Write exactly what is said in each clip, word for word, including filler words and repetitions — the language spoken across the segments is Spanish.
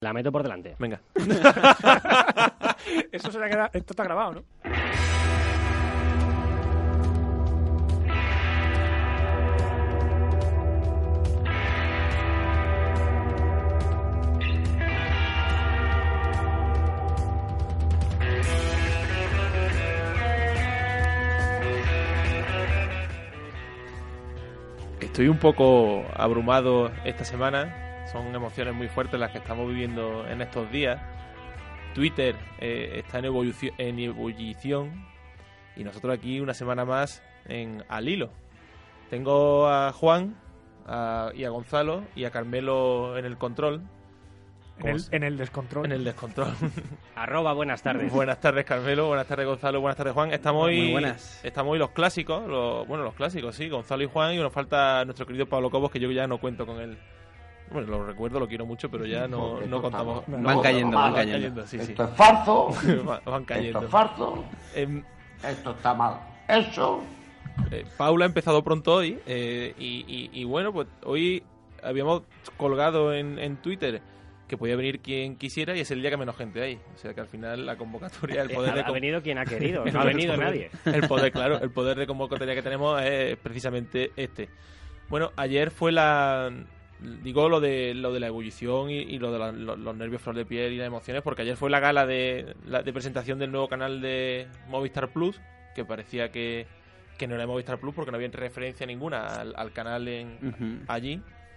La meto por delante. Venga. Eso se le queda... Esto está grabado, ¿no? Estoy un poco abrumado esta semana. Son emociones muy fuertes las que estamos viviendo en estos días. Twitter eh, está en, evolución, en ebullición y nosotros aquí una semana más en al hilo. Tengo a Juan a, y a Gonzalo y a Carmelo en el control. En el, en el descontrol. En el descontrol. Arroba, buenas tardes. Buenas tardes, Carmelo. Buenas tardes, Gonzalo. Buenas tardes, Juan. Estamos hoy, Muy buenas. Estamos hoy los clásicos. Los, bueno, los clásicos, sí. Gonzalo y Juan. Y nos falta nuestro querido Pablo Cobos, que yo ya no cuento con él. Bueno, lo recuerdo, lo quiero mucho, pero ya no, no contamos. Van no, cayendo, no, van cayendo. Sí, sí. Esto es falso. van, van cayendo. Esto es falso. Eh, Esto está mal. Eso. eh, Paula ha empezado pronto hoy. Eh, y, y, y bueno, pues hoy habíamos colgado en, en Twitter que podía venir quien quisiera y es el día que menos gente hay. O sea que al final la convocatoria, el poder ha, de... ha venido quien ha querido, no ha venido nadie. El poder, claro, el poder de convocatoria que tenemos es precisamente este. Bueno, ayer fue la... Digo lo de lo de la ebullición y, y lo de la, lo, los nervios flor de piel y las emociones, porque ayer fue la gala de, la, de presentación del nuevo canal de Movistar Plus, que parecía que, que no era Movistar Plus porque no había referencia ninguna al, al canal en, Uh-huh. allí.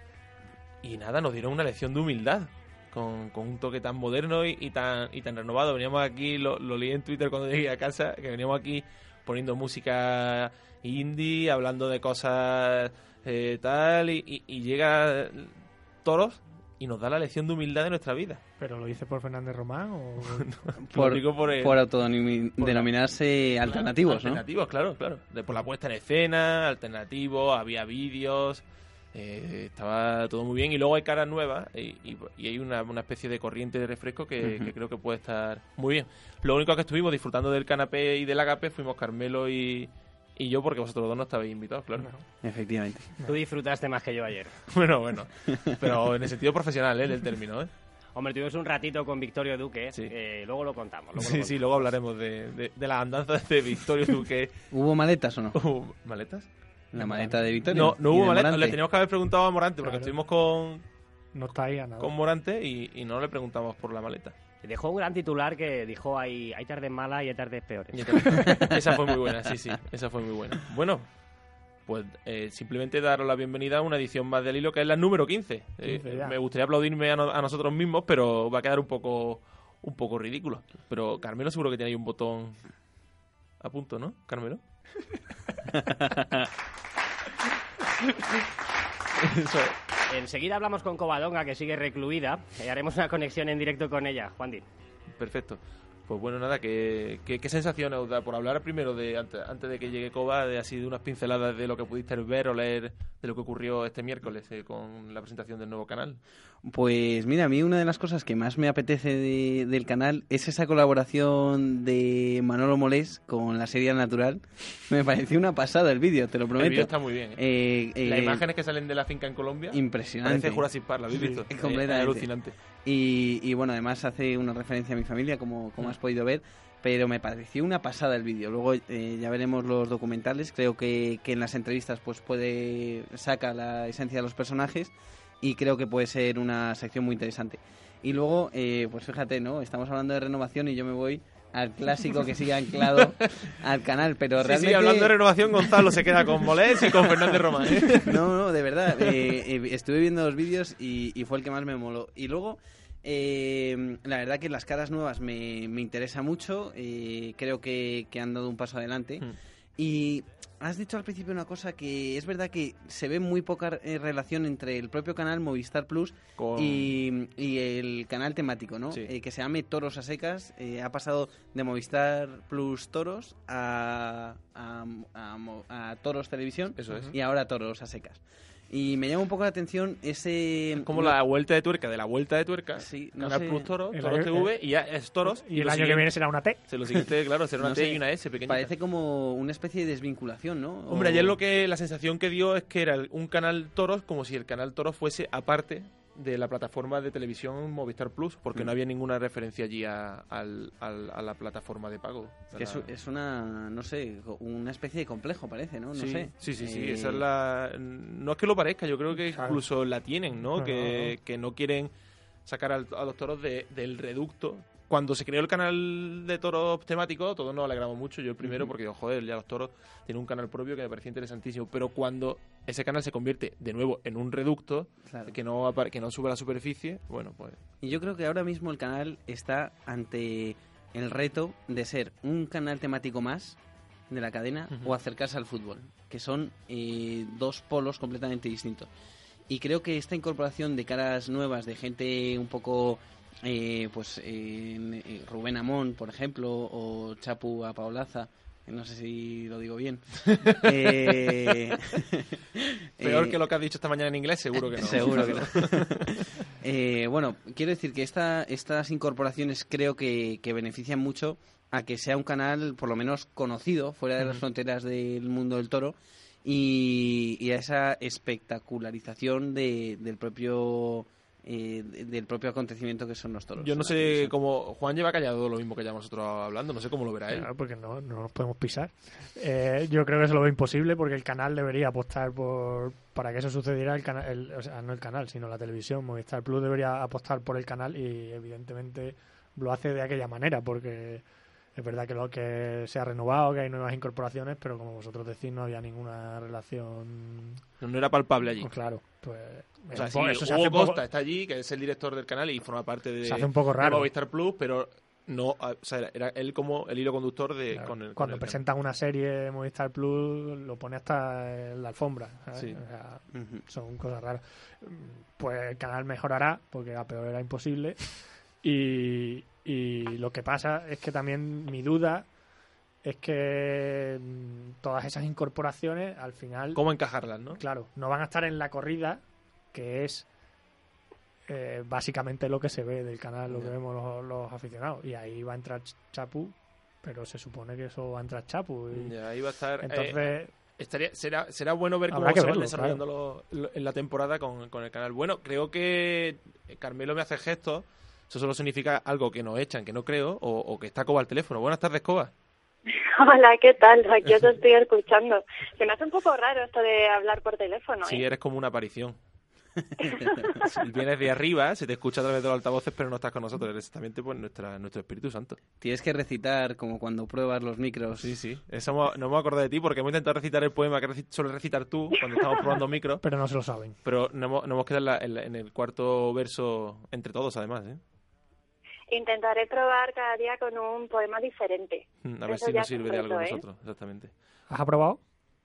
Y nada, nos dieron una lección de humildad. Con, con un toque tan moderno y, y tan y tan renovado. Veníamos aquí, lo, lo leí en Twitter cuando llegué a casa, que veníamos aquí poniendo música indie, hablando de cosas eh, tal, y, y, y llega Toros y nos da la lección de humildad de nuestra vida. ¿Pero lo dice por Fernández Román o...? Por, Lo digo por, el- por autodenominarse alternativos, ¿no? Alternativos, claro, claro. De, por la puesta en escena, alternativos, había vídeos... Eh, estaba todo muy bien y luego hay caras nuevas y, y, y hay una, una especie de corriente de refresco que, Uh-huh. que creo que puede estar muy bien. Lo único que estuvimos disfrutando del canapé y del agape fuimos Carmelo y, y yo, porque vosotros dos no estabais invitados, claro. No. Efectivamente. Tú disfrutaste más que yo ayer. Bueno, bueno, pero en el sentido profesional, ¿eh? Del término, ¿eh? Hombre, tuvimos un ratito con Victorio Duque, Sí. eh, luego lo contamos. Luego lo Sí, contamos. sí, luego hablaremos de, de, de las andanzas de Victorio Duque. ¿Hubo maletas o no? Uh, ¿Maletas? La maleta de Victoria. No, no y hubo de maletas. Morante. Le teníamos que haber preguntado a Morante, porque Claro. estuvimos con, No está ahí a nada. con Morante y, y no le preguntamos por la maleta. Dejó un gran titular que dijo hay, hay tardes malas y hay tardes peores. Esa fue muy buena, sí, sí, esa fue muy buena. Bueno, pues eh, simplemente daros la bienvenida a una edición más del hilo, que es la número quince. Eh, quince ya. me gustaría aplaudirme a, no- a nosotros mismos, pero va a quedar un poco un poco ridículo. Pero Carmelo seguro que tiene ahí un botón a punto, ¿no, Carmelo? Eso. Enseguida hablamos con Covadonga, que sigue recluida, y haremos una conexión en directo con ella, Juan Di. Perfecto. Pues bueno, nada, ¿qué, qué, qué sensaciones os da? Por hablar primero, de antes, antes de que llegue Coba, de así de unas pinceladas de lo que pudiste ver o leer de lo que ocurrió este miércoles eh, con la presentación del nuevo canal. Pues mira, a mí una de las cosas que más me apetece de- del canal es esa colaboración de Manolo Molés con la serie Natural. Me pareció una pasada el vídeo, te lo El prometo. vídeo está muy bien. ¿eh? Eh, eh, Las imágenes que salen de la finca en Colombia, Impresionante. parece Jurassic Park, ¿lo habéis Sí, visto? es Eh, completamente. alucinante. Y, y bueno, además hace una referencia a mi familia, como, como has podido ver, pero me pareció una pasada el vídeo. Luego eh, ya veremos los documentales. Creo que, que en las entrevistas pues puede saca la esencia de los personajes y creo que puede ser una sección muy interesante. Y luego, eh, pues fíjate, ¿no? Estamos hablando de renovación y yo me voy al clásico que sigue anclado al canal, pero Sí, realmente... sí, hablando de renovación, Gonzalo se queda con Molés y con Fernández Román. ¿eh? No, no, de verdad. eh, eh, estuve viendo los vídeos y, y fue el que más me moló. Y luego, eh, la verdad que las caras nuevas me, me interesa mucho. eh, creo que, que han dado un paso adelante. Mm. Y has dicho al principio una cosa que es verdad que se ve muy poca eh, relación entre el propio canal Movistar Plus Con- y, y el canal temático, ¿no? Sí. Eh, que se llame Toros a Secas. eh, ha pasado de Movistar Plus Toros a, a, a Mo- a Toros Televisión Eso es. y ahora Toros a Secas. Y me llama un poco la atención ese... Como la vuelta de tuerca de la vuelta de tuerca. Sí, no Canal sé. Plus Toros, El Toros año- T V y ya es Toros. Y el lo año que siguiente- viene será una T. Se lo siguiente, claro, será una No T sé. y una S pequeñita. Parece como una especie de desvinculación, ¿no? Hombre, O- ayer lo que la sensación que dio es que era un canal Toros como si el canal Toros fuese aparte de la plataforma de televisión Movistar Plus, porque Mm. no había ninguna referencia allí a, al- al- a la plataforma de pago. Que es, es una, no sé, una especie de complejo, parece, ¿no? No sí, sé. sí, sí, sí, Eh, esa es la... No es que lo parezca, yo creo que Claro. incluso la tienen, ¿no? No, que, no, no. que no quieren sacar al- a los toros de- del reducto. Cuando se creó el canal de toros temático, todos nos alegramos mucho, yo el primero, Ujú. porque, joder, ya los toros tienen un canal propio que me parecía interesantísimo, pero cuando ese canal se convierte de nuevo en un reducto, Claro. que no apar- que no sube a la superficie, bueno, pues... Y yo creo que ahora mismo el canal está ante el reto de ser un canal temático más de la cadena Ujú. o acercarse al fútbol, que son eh, dos polos completamente distintos. Y creo que esta incorporación de caras nuevas, de gente un poco, eh, pues eh, eh, Rubén Amón, por ejemplo, o Chapu Apaolaza, no sé si lo digo bien. eh, Peor eh, que lo que has dicho esta mañana en inglés, seguro que no. Seguro que no. Eh, bueno, quiero decir que esta, estas incorporaciones creo que, que benefician mucho a que sea un canal por lo menos conocido fuera de las Ujú. fronteras del mundo del toro y, y a esa espectacularización de, del propio eh, de- del propio acontecimiento que son los toros. Yo no en la sé televisión. cómo... Juan lleva callado lo mismo que llevamos nosotros hablando, no sé cómo lo verá él. Claro, porque no, no nos podemos pisar. Eh, yo creo que se lo ve imposible porque el canal debería apostar por para que eso sucediera. El canal, el- o sea, no el canal, sino la televisión. Movistar Plus debería apostar por el canal y evidentemente lo hace de aquella manera porque es verdad que lo que se ha renovado, que hay nuevas incorporaciones, pero como vosotros decís no había ninguna relación. No era palpable allí. Pues claro, pues O sea, es sí, un poco- eso se Hugo hace un poco- Costa está allí, que es el director del canal y forma parte de, Se hace un poco de raro. Movistar Plus, pero no, o sea, era él como el hilo conductor de Claro, con el, con cuando el presentan una serie Movistar Plus lo pone hasta en la alfombra, ¿sabes? Sí. O sea, Ujú. son cosas raras. Pues el canal mejorará porque a peor era imposible y, y lo que pasa es que también mi duda es que mm, todas esas incorporaciones al final, cómo encajarlas, ¿no? claro, no van a estar en la corrida, que es eh, básicamente lo que se ve del canal, lo Ya. que vemos los, los aficionados, y ahí va a entrar Ch- Chapu, pero se supone que eso va a entrar Chapu y Ya, ahí va a estar. eh, entonces estaría, será, será bueno ver cómo Habrá que se van verlo, desarrollando lo- lo- en la temporada con, con el canal. Bueno, creo que Carmelo me hace gestos. Eso solo significa algo que nos echan, que no creo, o, o que está Coba al teléfono. Buenas tardes, Coba. Hola, ¿qué tal? Aquí os estoy escuchando. Se me hace un poco raro esto de hablar por teléfono, Sí, ¿eh? eres como una aparición. Si vienes de arriba, se te escucha a través de los altavoces, pero no estás con nosotros. Eres exactamente pues, nuestra, nuestro Espíritu Santo. Tienes que recitar como cuando pruebas los micros. Sí, sí. Eso hemos- no me acuerdo de ti porque hemos intentado recitar el poema que reci- sueles recitar tú cuando estamos probando micros, pero no se lo saben. pero no hemos, no hemos quedado en, la- en la- en el cuarto verso entre todos, además. ¿eh? Intentaré probar cada día con un poema diferente. Mm, A ver Eso si ya nos es un sirve de algo a reto, ¿eh? nosotros, exactamente. ¿Has aprobado?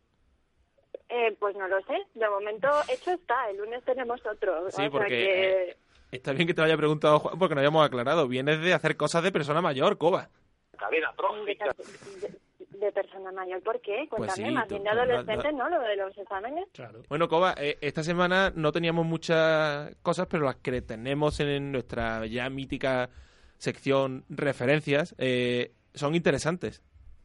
Eh, pues no lo sé. De momento hecho está. El lunes tenemos otro. Sí, o sea porque, que... eh, Está bien que te lo haya preguntado Juan porque no habíamos aclarado. Vienes de hacer cosas de persona mayor, Coba. Cadena de, trófica. de- de persona mayor. ¿Por qué? Pues Cuéntame, sí, más tú- bien de tú- no- adolescentes, ¿no? Lo de los exámenes. Claro. Bueno, Coba, eh, esta semana no teníamos muchas cosas, pero las que tenemos en nuestra ya mítica sección referencias eh, son interesantes.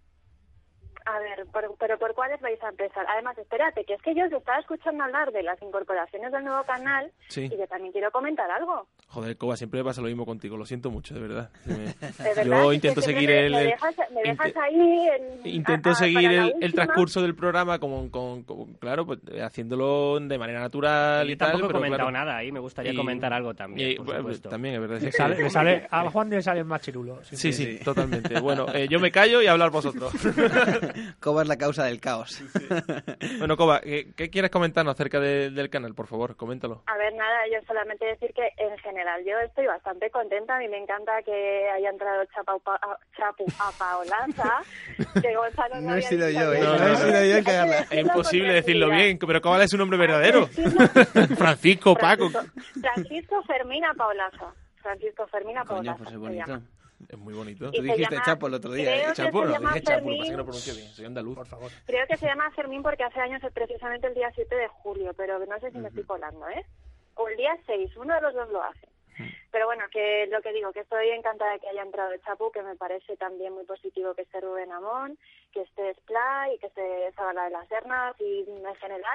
A ver, por- pero ¿por cuáles vais a empezar? Además, espérate, que es que yo os estaba escuchando hablar de las incorporaciones del nuevo canal Sí. y yo también quiero comentar algo. Joder, Coba, siempre me pasa lo mismo contigo. Lo siento mucho, de verdad. Me- De verdad, Yo es intento que seguir siempre el... me, me dejas, me inte- dejas ahí en- Intento a- a- seguir para la el, el última. transcurso del programa con, con- con- claro, pues eh, haciéndolo de manera natural y Yo tal. tampoco he pero comentado claro, nada y me gustaría Y- comentar algo también, y, por bueno, supuesto. también es verdad. Le sale, le sale, a Juan le sale más chirulo. Sí, sí. sí, totalmente. Bueno, eh, yo me callo y hablar vosotros. Coba es la causa del caos. Bueno, Coba, ¿qué, qué quieres comentarnos acerca de- del canal? Por favor, coméntalo. A ver, nada, yo solamente decir que en general yo estoy bastante contenta. A mí me encanta que haya entrado Chapu, a, Chapu a Paolaza. Que Gonzalo No he había sido dicho yo, que- ¿eh? No, no he sido yo el Hay que haga- decirlo Es imposible con decirlo tranquilidad. bien, pero ¿cuál es su nombre verdadero? Hay que decirlo- Francisco, Paco. Francisco, Francisco Fermín a Paolaza. Francisco Fermín a Coño, Paolaza. pues es se bonito. llama. Es muy bonito. Y Tú se dijiste llama- Chapo el otro día, ¿eh? creo que Chapo, se no, llama dije Chapo, lo que pasa es que Fermín. no pronuncio bien. Soy andaluz. Por favor. Creo que se llama Fermín porque hace años es precisamente el día siete de julio, pero no sé si me estoy colando, ¿eh? O el día seis, uno de los dos lo hace. Pero bueno, que lo que digo, que estoy encantada de que haya entrado el Chapu, que me parece también muy positivo que esté Rubén Amón, que esté Splay, que esté Zabala de las Sernas y en general.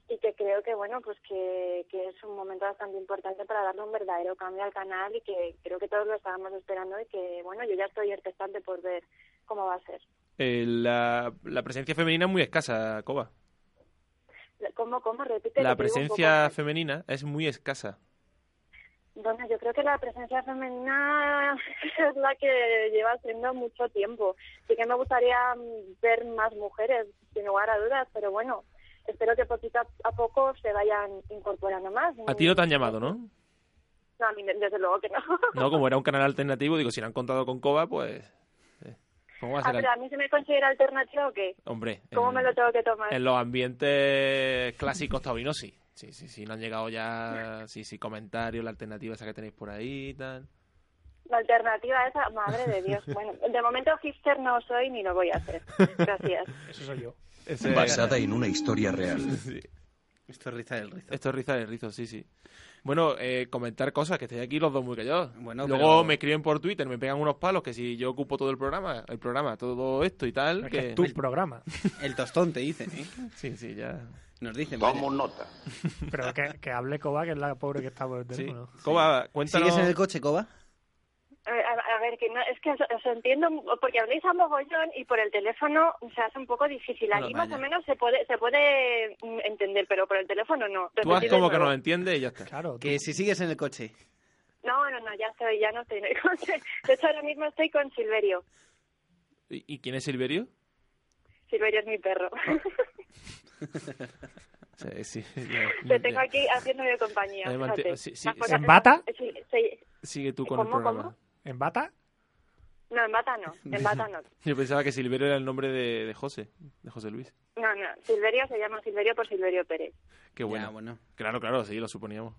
y que creo que, bueno, pues que, que es un momento bastante importante para darle un verdadero cambio al canal y que creo que todos lo estábamos esperando y que, bueno, yo ya estoy expectante por ver cómo va a ser. Eh, la, la presencia femenina es muy escasa, Coba. ¿Cómo, cómo? Repite. La que te digo un presencia poco. femenina es muy escasa. Bueno, yo creo que la presencia femenina es la que lleva siendo mucho tiempo. Sí que me gustaría ver más mujeres, sin lugar a dudas, pero bueno, espero que poquito a poco se vayan incorporando más. A ti no te han llamado, ¿no? No, a mí desde luego que no. No, como era un canal alternativo, digo, si no han contado con Coba, pues... eh, ¿Cómo va a Ah, ser? pero a mí se me considera alternativa o qué? Hombre, ¿Cómo en, me lo tengo que tomar? en los ambientes clásicos taurinos sí. Sí, sí, sí, no han llegado ya, sí, sí, comentarios, la alternativa esa que tenéis por ahí y tal. La alternativa esa, madre de Dios. Bueno, de momento hipster no soy ni lo voy a hacer. Gracias. Eso soy yo. Ese- Basada en una historia real. Sí. Esto es riza del rizo. Esto es riza de rizo, sí, sí. Bueno, eh, comentar cosas, que estáis aquí los dos muy callados. Bueno, Luego pero- me escriben por Twitter, me pegan unos palos que si yo ocupo todo el programa, el programa, todo esto y tal, Es que que... es tu programa. El tostón te dicen, ¿eh? Sí, sí, ya... Nos dicen. Tomo vaya. nota. Pero que, que hable Coba, que es la pobre que está por el Sí. teléfono. Coba, cuéntanos... ¿Sigues en el coche, Coba? A, a- a ver, que no, es que os, os entiendo, porque habléis a mogollón y por el teléfono se hace un poco difícil. Bueno, Aquí más vaya. o menos se puede se puede mm, entender, pero por el teléfono no. Tú haz Repetid de como que nuevo. nos entiende y ya está. Claro, tú. Que si sigues en el coche. No, no, no, ya estoy, ya no estoy en el coche. De hecho, ahora mismo estoy con Silverio. ¿Y, y quién es Silverio? Silverio es mi perro. Sí, sí. ya- Te ya- tengo aquí haciéndome compañía. Eh, mante- fíjate. sí, sí, Las sí. cosas- ¿En bata? Sí, sí. Sigue tú con ¿Cómo, el programa. cómo? ¿En bata? No, en bata no, en bata no. Yo pensaba que Silverio era el nombre de, de José, de José Luis. No, no, Silverio se llama Silverio por Silverio Pérez. Qué bueno. Ya, bueno. Claro, claro, sí, lo suponíamos.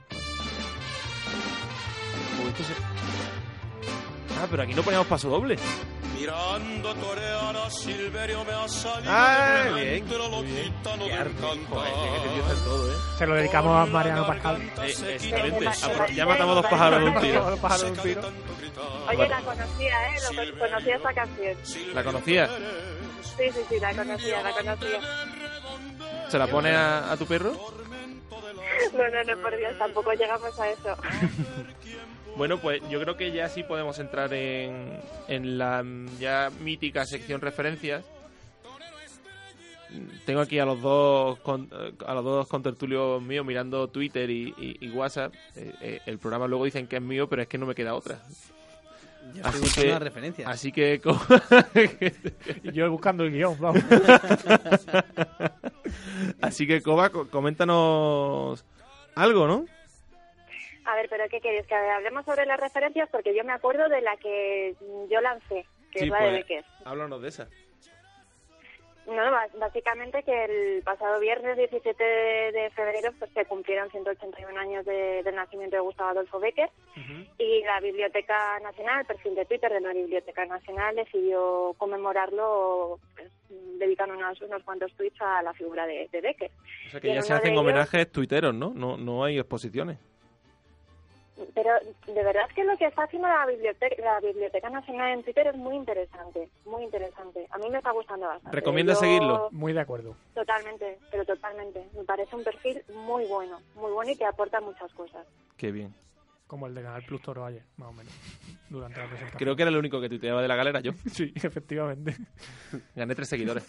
Uy, esto se- Ah, pero aquí no poníamos paso doble. Mirando torear a Silverio me ha salido Ah, de bien, dentro lo muy bien. gitano Qué del arte, cantar. joder, que te dices todo, ¿eh? Se lo dedicamos a Mariano Pascal. Eh, excelente. Eh, Apro- eh, ya matamos dos pájaros de un tiro. Dos pájaros de un tiro. Oye, la conocía, ¿eh? Lo, conocía esa canción. ¿La conocías? Sí, sí, sí, la conocía, la conocía. ¿Se la pone a, a tu perro? No, no, no, por Dios, tampoco llegamos a eso. Bueno, pues yo creo que ya sí podemos entrar en, en la mm, ya mítica sección referencias. Tengo aquí a los dos con, a los dos contertulios míos mirando Twitter y, y- y WhatsApp. Eh, eh, el programa luego dicen que es mío, pero es que no me queda otra. Yo estoy Así buscando que, las referencias. así que, co- Y yo buscando el guión, vamos. así que Coba, co- coméntanos algo, ¿no? A ver, pero ¿qué queréis? Que hablemos sobre las referencias, porque yo me acuerdo de la que yo lancé, que Sí, es la de pues, Becker. háblanos de esa. No, ba- básicamente que el pasado viernes diecisiete de febrero pues se cumplieron ciento ochenta y uno años de- del nacimiento de Gustavo Adolfo Becker y la Biblioteca Nacional, el perfil de Twitter de la Biblioteca Nacional decidió conmemorarlo pues, dedicando unos, unos cuantos tweets a la figura de, de Becker. O sea que Y ya en se uno de hacen ellos- homenajes tuiteros, ¿no? No, no hay exposiciones. Pero de verdad que lo que está haciendo la Biblioteca, la Biblioteca Nacional en Twitter es muy interesante, muy interesante. A mí me está gustando bastante. ¿Recomiendas Yo- seguirlo? Muy de acuerdo. Totalmente, pero totalmente. Me parece un perfil muy bueno, muy bueno y que aporta muchas cosas. Qué bien. Como el de Canal Plus Toro ayer, más o menos. Durante la presentación. Creo que era el único que tuiteaba de la galera, yo. Sí, efectivamente. Gané tres seguidores.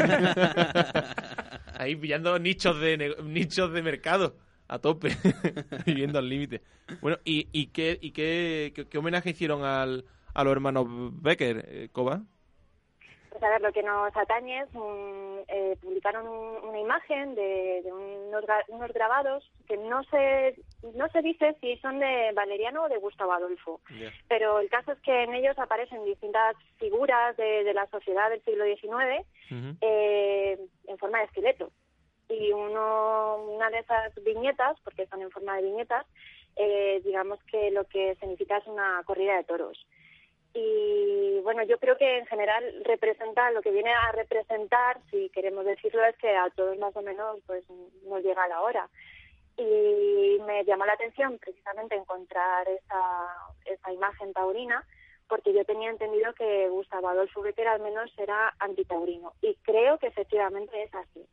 Ahí pillando nichos de nego- nichos de mercado a tope, viviendo al límite. Bueno, ¿y, y, qué, y qué, qué, qué homenaje hicieron al, a los hermanos Becker, eh, Coba? Pues a ver, lo que nos atañe es, mm, eh, publicaron un- una imagen de, de unos, gra- unos grabados que no se, no se dice si son de Valeriano o de Gustavo Adolfo. Pero el caso es que en ellos aparecen distintas figuras de, de la sociedad del siglo diecinueve Ujú. eh, en forma de esqueleto. Y uno, una de esas viñetas, porque están en forma de viñetas, eh, digamos que lo que significa es una corrida de toros. Y bueno, yo creo que en general representa, lo que viene a representar, si queremos decirlo, es que a todos más o menos pues nos llega la hora. Y me llamó la atención precisamente encontrar esa, esa imagen taurina, porque yo tenía entendido que Gustavo Adolfo Becker al menos era antitaurino. Y creo que efectivamente es así.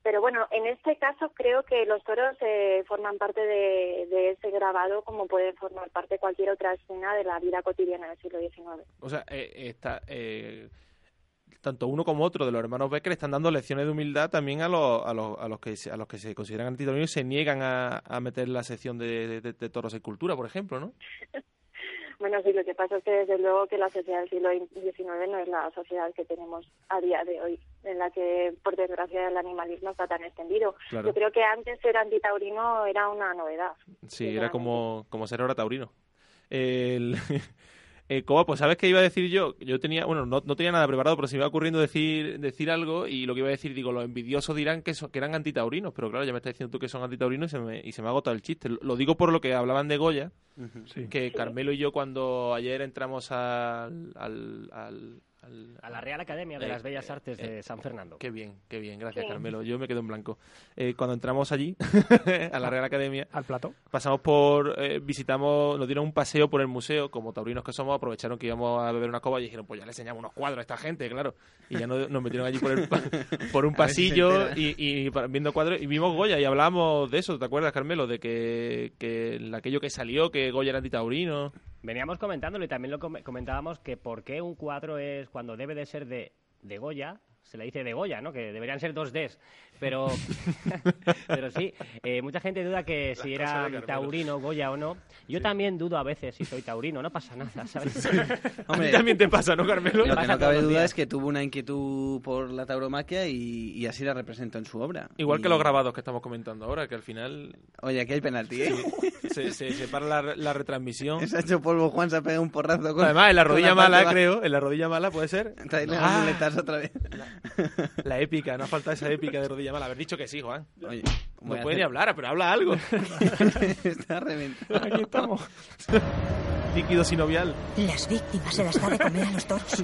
Pero bueno, en este caso creo que los toros eh, forman parte de, de ese grabado como pueden formar parte cualquier otra escena de la vida cotidiana del siglo diecinueve. O sea, eh, está, eh, tanto uno como otro de los hermanos Becker están dando lecciones de humildad también a los, a los, a los, que, se, a los que se consideran antitaurinos y se niegan a, a meter la sección de, de, de toros en cultura, por ejemplo, ¿no? Bueno, sí, lo que pasa es que desde luego que la sociedad del siglo diecinueve no es la sociedad que tenemos a día de hoy, en la que, por desgracia, el animalismo está tan extendido. Claro. Yo creo que antes ser antitaurino era una novedad. Sí, era como, como ser ahora taurino. El... Eh, Coba, pues ¿sabes qué iba a decir yo? Yo tenía, bueno, no, no tenía nada preparado, pero se me iba ocurriendo decir decir algo y lo que iba a decir, digo, los envidiosos dirán que, so, que eran antitaurinos, pero claro, ya me estás diciendo tú que son antitaurinos y se me, y se me ha agotado el chiste. Lo, lo digo por lo que hablaban de Goya, uh-huh. sí. que Carmelo y yo cuando ayer entramos al... al, al Al, a la Real Academia de eh, las Bellas Artes eh, de San Fernando. Qué bien, qué bien, gracias sí. Carmelo, yo me quedo en blanco. Eh, cuando entramos allí, a la Real Academia, al plató, pasamos por, eh, visitamos, nos dieron un paseo por el museo, como taurinos que somos, aprovecharon que íbamos a beber una copa y dijeron, pues ya le enseñamos unos cuadros a esta gente, claro. Y ya nos, nos metieron allí por, el, por un pasillo si y, y viendo cuadros, y vimos Goya y hablábamos de eso, ¿te acuerdas, Carmelo? De que, que aquello que salió, que Goya era antitaurino. Veníamos comentándolo y también lo com- comentábamos que por qué un cuadro es, cuando debe de ser de, de Goya, se le dice de Goya, ¿no? Que deberían ser dos Ds. Pero, pero sí, eh, mucha gente duda que Las si era taurino, Goya o no. Yo sí. también dudo a veces si soy taurino, no pasa nada, ¿sabes? Sí. Hombre, a ti también te pasa, ¿no, Carmelo? Lo que no cabe duda es que tuvo una inquietud por la tauromaquia y, y así la representó en su obra. Igual y... que los grabados que estamos comentando ahora, que al final... Oye, aquí hay penalti, ¿eh? Se, se, se para la, la retransmisión. Se ha hecho polvo, Juan se ha pegado un porrazo con... Además, en la rodilla la mala, va... creo, en la rodilla mala puede ser... Traerle ah, las muletas otra vez. La, la épica, no falta esa épica de rodilla mala. Haber dicho que sí, Juan. Oye, no puede hacer... ni hablar, pero habla algo. Está reventado. Aquí estamos. Líquido sinovial. Las víctimas se las da de comer a los toros.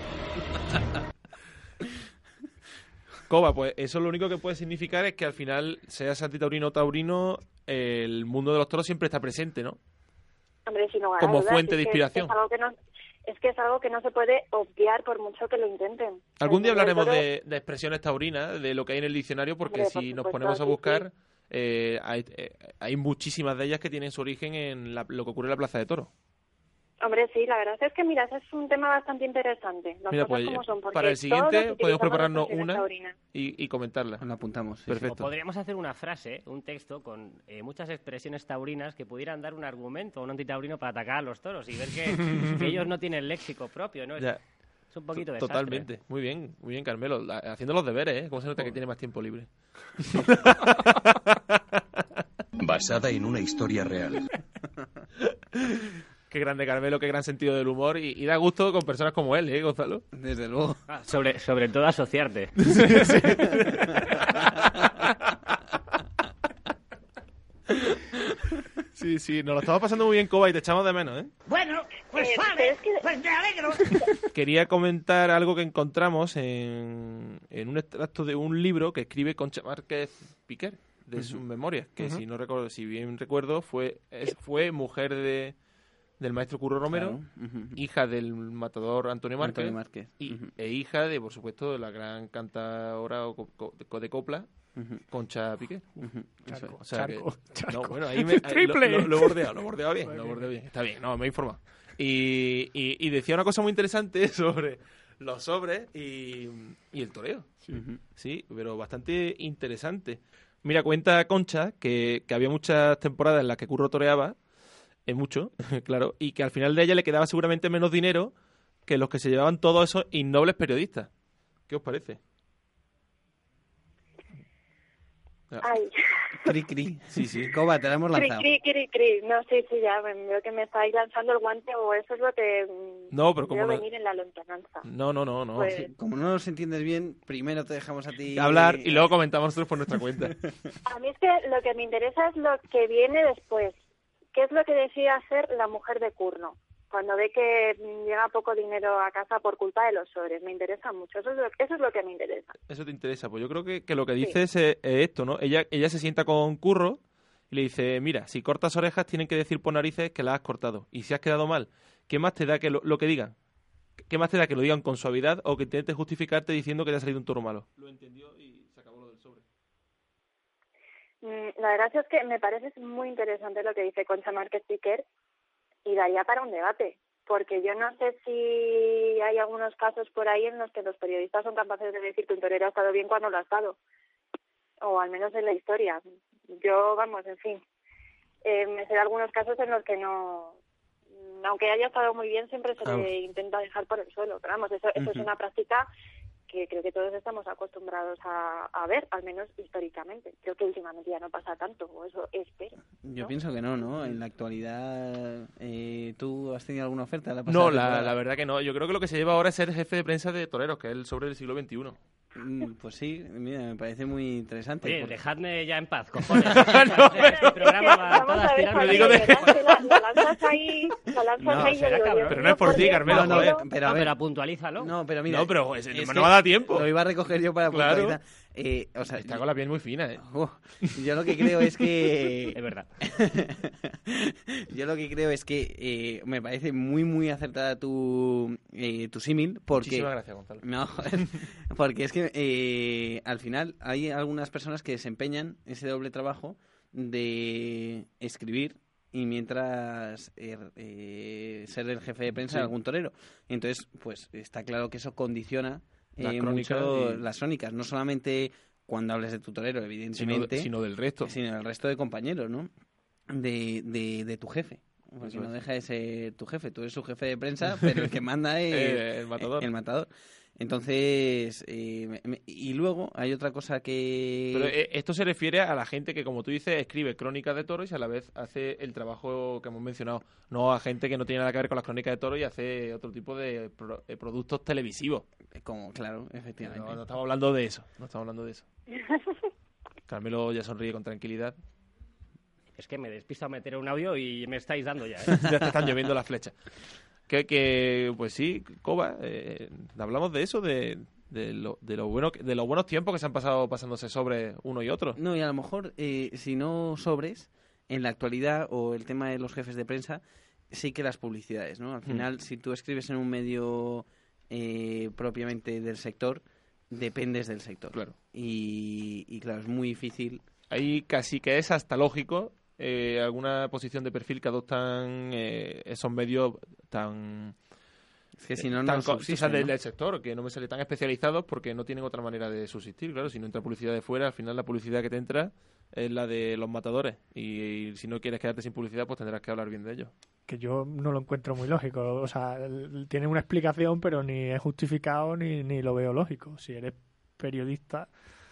Coba, pues eso lo único que puede significar es que al final, seas antitaurino o taurino, el mundo de los toros siempre está presente, ¿no? Hombre, sin lugar a como dudas, fuente es de inspiración. Es, es, algo que no, es que es algo que no se puede obviar por mucho que lo intenten. Algún día hablaremos toro... de, de expresiones taurinas, de lo que hay en el diccionario, porque Hombre, si por nos supuesto, ponemos a sí, buscar, sí. Eh, hay, eh, hay muchísimas de ellas que tienen su origen en la, lo que ocurre en la Plaza de Toros. Hombre, sí, la verdad es que, mira, ese es un tema bastante interesante. Las mira, cosas pues, como son, para el siguiente podemos prepararnos una y, y comentarla. La apuntamos. Sí. Perfecto. O podríamos hacer una frase, un texto con eh, muchas expresiones taurinas que pudieran dar un argumento a un antitaurino para atacar a los toros y ver que, que ellos no tienen léxico propio, ¿no? Es, ya. es un poquito de Totalmente. Muy bien, muy bien, Carmelo. La, haciendo los deberes, ¿eh? ¿Cómo se nota oh. que tiene más tiempo libre? Basada en una historia real. Qué grande Carmelo, qué gran sentido del humor y, y da gusto con personas como él, ¿eh, Gonzalo? Desde luego. Ah, sobre, sobre todo asociarte. sí, sí. sí, sí, nos lo estamos pasando muy bien, Coba, y te echamos de menos, ¿eh? Bueno, pues eh, vale, que... pues me alegro. Quería comentar algo que encontramos en, en un extracto de un libro que escribe Concha Márquez Piquer, de uh-huh. sus memorias, que uh-huh. si no recuerdo, si bien recuerdo, fue, es, fue mujer de... del maestro Curro Romero, claro. uh-huh. hija del matador Antonio Márquez, Antonio Márquez. Y, uh-huh. e hija de, por supuesto, de la gran cantadora de copla, uh-huh. Concha Piquer. Uh-huh. Charco, o sea charco, que, charco. No, bueno, ahí me, ahí lo, lo, lo he bordeado, lo he bordeado bien, lo he bordeado bien, está bien, no, me he informado. Y, y, y decía una cosa muy interesante sobre los sobres y, y el toreo. Sí. Uh-huh. Sí, pero bastante interesante. Mira, cuenta Concha que, que había muchas temporadas en las que Curro toreaba, es mucho, claro, y que al final de ella le quedaba seguramente menos dinero que los que se llevaban todos esos innobles periodistas. ¿Qué os parece? Ay. Cri, cri. Sí, sí. Coba, te la hemos lanzado. Cri, cri, cri, cri. No, sí, sí, ya veo que me estáis lanzando el guante o eso es lo que no, pero como veo no... venir en la lontananza. No, no, no, no. Pues... Sí. Como no nos entiendes bien, primero te dejamos a ti... hablar y luego comentamos nosotros por nuestra cuenta. A mí es que lo que me interesa es lo que viene después. ¿Qué es lo que decide hacer la mujer de Curro cuando ve que llega poco dinero a casa por culpa de los sobres? Me interesa mucho, eso es lo, eso es lo que me interesa. Eso te interesa, pues yo creo que, que lo que dices sí. es, es esto, ¿no? Ella ella se sienta con Curro y le dice, mira, si cortas orejas tienen que decir por narices que las has cortado. Y si has quedado mal, ¿qué más te da que lo, lo que digan? ¿Qué más te da que lo digan con suavidad o que intentes justificarte diciendo que te ha salido un toro malo? Lo entendió y se acabó lo del sobre. Mm, La verdad es que me parece muy interesante lo que dice Concha Márquez Piquer y daría para un debate, porque yo no sé si hay algunos casos por ahí en los que los periodistas son capaces de decir que un torero ha estado bien cuando lo ha estado, o al menos en la historia. Yo, vamos, en fin, eh, me sé de algunos casos en los que no, aunque haya estado muy bien, siempre se Vamos. le intenta dejar por el suelo, pero vamos, eso, eso Ujú. es una práctica que creo que todos estamos acostumbrados a, a ver, al menos históricamente. Creo que últimamente ya no pasa tanto, o eso espero. Yo ¿no? pienso que no, ¿no? En la actualidad, eh, ¿tú has tenido alguna oferta? La pasada No, la, temporada? la verdad que no. Yo creo que lo que se lleva ahora es ser jefe de prensa de toreros, que es el sobre del siglo veintiuno. Mm, Pues sí, mira, me parece muy interesante. Oye, porque- dejadme ya en paz, cojones. No, Este programa va Vamos todas a ver, tirando Javier, digo de- ¿verdad? Que la, la lanzas ahí, la lanzas No, ahí, será yo digo, cabrón. Dios Pero no mío, es por ti, Dios, Carmelo, No, no, joder. pero a No, ver, pero puntualízalo. no, pero mira, No, pero es- es no que me da tiempo. Lo iba a recoger yo para Claro. puntualizar. Eh, o sea, Está con la piel muy fina, ¿eh? uh, yo lo que creo es que Es verdad. yo lo que creo es que eh, me parece muy muy acertada tu eh, tu símil porque Muchísimas gracias, Gonzalo. no, joder, porque es que eh, al final hay algunas personas que desempeñan ese doble trabajo de escribir y mientras eh, eh, ser el jefe de prensa Sí. de algún torero. Entonces, pues está claro que eso condiciona Las eh, crónicas mucho y- las crónicas, no solamente cuando hables de tu torero, Sino, evidentemente, sino del resto. sino el resto de compañeros, ¿no? De, de, de tu jefe. Porque Eso no es. deja de ser tu jefe. Tú eres su jefe de prensa, pero el que manda es Eh, el matador. el matador. Entonces, eh, me- me- y luego hay otra cosa que... Pero eh, esto se refiere a la gente que, como tú dices, escribe crónicas de toros y a la vez hace el trabajo que hemos mencionado. No a gente que no tiene nada que ver con las crónicas de toros y hace otro tipo de pro- eh, productos televisivos. Como, claro, efectivamente. No, no estamos hablando de eso. No estamos hablando de eso. Carmelo ya sonríe con tranquilidad. Es que me despisto a meter un audio y me estáis dando ya, ¿eh? Ya te están lloviendo las flechas. Que, que pues sí, Coba, eh, hablamos de eso, de, de, lo, de, lo bueno, que- de los buenos tiempos que se han pasado pasándose sobre uno y otro. No, y a lo mejor, eh, si no sobres, en la actualidad o el tema de los jefes de prensa, sí que las publicidades, ¿no? Al final, si tú escribes en un medio eh, propiamente del sector, dependes del sector. Claro. Y, y claro, es muy difícil. Ahí casi que es hasta lógico eh, alguna posición de perfil que adoptan eh, esos medios tan... Es que si no, tan no co- subsisten, o sea, del, ¿no? del sector, que no me sale tan especializados porque no tienen otra manera de subsistir. Claro, si no entra publicidad de fuera, al final la publicidad que te entra es la de los matadores. Y, y si no quieres quedarte sin publicidad, pues tendrás que hablar bien de ellos. Que yo no lo encuentro muy lógico. O sea, el- tiene una explicación, pero ni es justificado ni, ni lo veo lógico. Si eres periodista...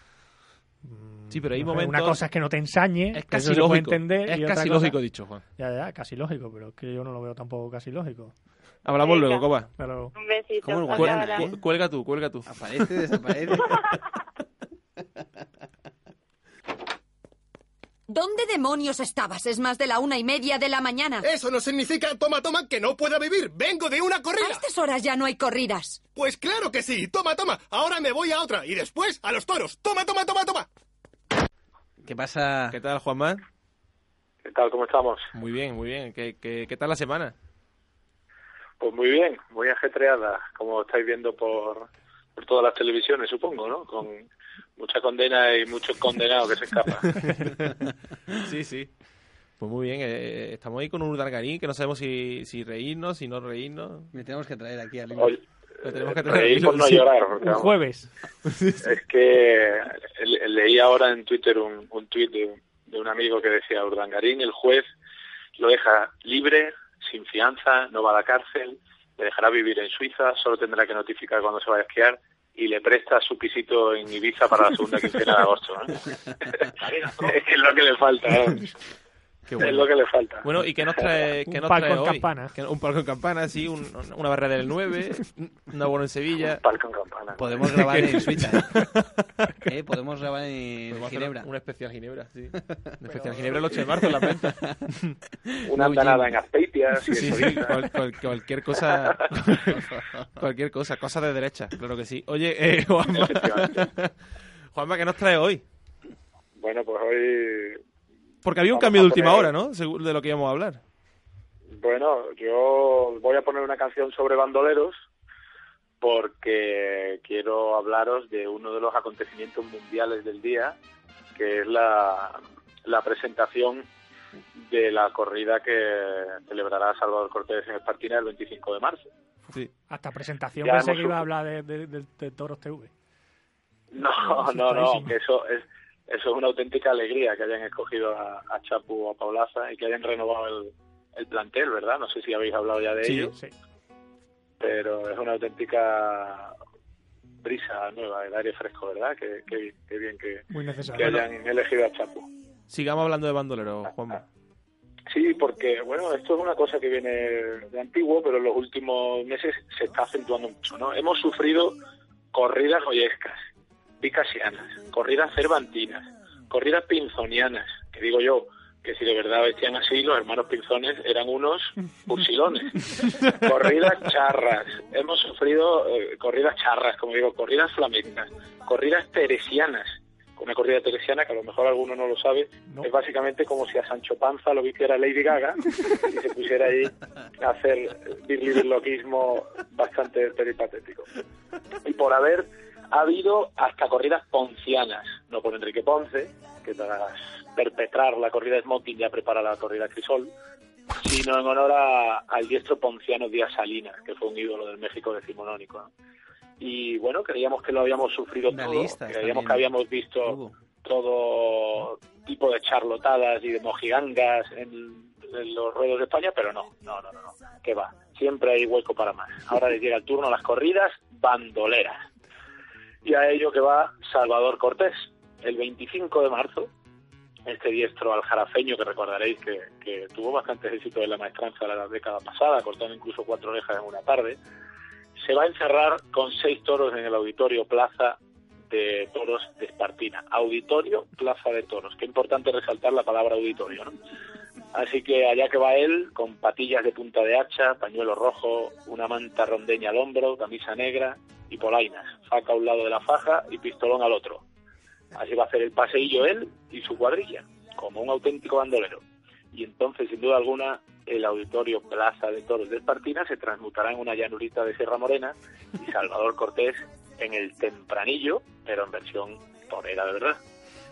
mm, Sí, pero hay no sé, momentos... Una cosa es que no te ensañe, Es que casi eso se puede lógico. entender, Es y otra casi cosa- lógico dicho, Juan. Ya, ya, casi lógico, pero es que yo no lo veo tampoco casi lógico. Hablamos Venga. luego, Coba. Pero Un besito. ¿Cómo lo hasta Cuel- Mañana, ahora. ¿eh? cu- cuelga tú, cuelga tú. Aparece, desaparece. ¿Dónde demonios estabas? Es más de la una y media de la mañana. Eso no significa, toma, toma, que no pueda vivir. Vengo de una A corrida. estas horas ya no hay corridas. Pues claro que sí. Toma, toma. Ahora me voy a otra. Y después a los toros. Toma, toma, toma, toma. ¿Qué pasa? ¿Qué tal, Juanma? ¿Qué tal? ¿Cómo estamos? Muy bien, muy bien. ¿Qué, qué, qué tal la semana? Pues muy bien, muy ajetreada, como estáis viendo por, por todas las televisiones, supongo, ¿no? Con mucha condena y muchos condenados que se escapan. Sí, sí. Pues muy bien. eh, estamos ahí con un Urdangarín que no sabemos si, si reírnos, si no reírnos. Me tenemos que traer aquí al Oye, Le tenemos que eh, traer reír el por no sí. llorar. porque, un vamos, jueves. Es que le- leí ahora en Twitter un, un tuit de, de un amigo que decía: Urdangarín, el juez lo deja libre, sin fianza, no va a la cárcel, le dejará vivir en Suiza, solo tendrá que notificar cuando se vaya a esquiar y le presta su pisito en Ibiza para la segunda quincena de agosto, ¿no? Es lo que le falta, ¿no? Qué Es bueno. lo que le falta. Bueno, ¿y qué nos trae, qué Un nos palco trae en hoy? campana. ¿Qué- Un palco en campana, sí, un- una barra del nueve, un abono en Sevilla. Palco en campana. Podemos grabar en Suiza. ¿Eh? Podemos grabar en Podemos hacer Ginebra. Un especial Ginebra, sí. Un especial Ginebra el ocho de marzo en la venta. Una andanada en Azpeitia, si Sí, es sí, bonita. cual- cual- cualquier cosa, cualquier cosa, cosa de derecha, claro que sí. Oye, eh, Juanma, Efectivamente. Juanma, ¿qué nos trae hoy? Bueno, pues hoy... Porque había un Vamos cambio a de última poner- hora, ¿no? Según de lo que íbamos a hablar. Bueno, yo voy a poner una canción sobre bandoleros porque quiero hablaros de uno de los acontecimientos mundiales del día, que es la, la presentación de la corrida que celebrará Salvador Cortés en Espartina el veinticinco de marzo. Sí. Hasta presentación Ya pensé hemos que iba a sufrido. hablar de, de, de, de Toros T V. No, no, no, que eso es eso es una auténtica alegría que hayan escogido a, a Chapu o a Paulaza y que hayan renovado el, el plantel, ¿verdad? No sé si habéis hablado ya de Sí, ello, Sí. pero es una auténtica brisa nueva, el aire fresco, ¿verdad? Que, que, que bien que, Muy que necesario. hayan elegido a Chapu. Sigamos hablando de bandoleros, Juanma. Sí, porque, bueno, esto es una cosa que viene de antiguo, pero en los últimos meses se está acentuando mucho, ¿no? Hemos sufrido corridas goyescas, picasianas, corridas cervantinas, corridas pinzonianas, que digo yo, que si de verdad vestían así, los hermanos Pinzones eran unos pursilones. Corridas charras, hemos sufrido eh, corridas charras, como digo, corridas flamencas, corridas teresianas. Una corrida teresiana, que a lo mejor alguno no lo sabe, no. Es básicamente como si a Sancho Panza lo vistiera Lady Gaga y se pusiera ahí a hacer birliberloquismo bastante peripatético. Y por haber ha habido hasta corridas poncianas, no por Enrique Ponce, que tras perpetrar la corrida Smoking ya prepara la corrida Crisol, sino en honor a, al diestro ponciano Díaz Salinas, que fue un ídolo del México decimonónico, ¿no? Y bueno, creíamos que lo habíamos sufrido todo, Analistas creíamos también. que habíamos visto Hubo. todo tipo de charlotadas y de mojigangas en, en los ruedos de España, pero no, no, no, no, no, que va, siempre hay hueco para más. Ahora les llega el turno a las corridas bandoleras. Y a ello que va Salvador Cortés, el veinticinco de marzo, este diestro aljarafeño que recordaréis que, que tuvo bastantes éxitos en la maestranza de la década pasada, cortando incluso cuatro orejas en una tarde, se va a encerrar con seis toros en el Auditorio Plaza de Toros de Espartina. Auditorio Plaza de Toros. Qué importante resaltar la palabra auditorio, ¿no? Así que allá que va él, con patillas de punta de hacha, pañuelo rojo, una manta rondeña al hombro, camisa negra y polainas. Faca a un lado de la faja y pistolón al otro. Así va a hacer el paseillo él y su cuadrilla, como un auténtico bandolero. Y entonces, sin duda alguna, el Auditorio Plaza de Toros de Espartina se transmutará en una llanurita de Sierra Morena y Salvador Cortés en el Tempranillo, pero en versión torera de verdad.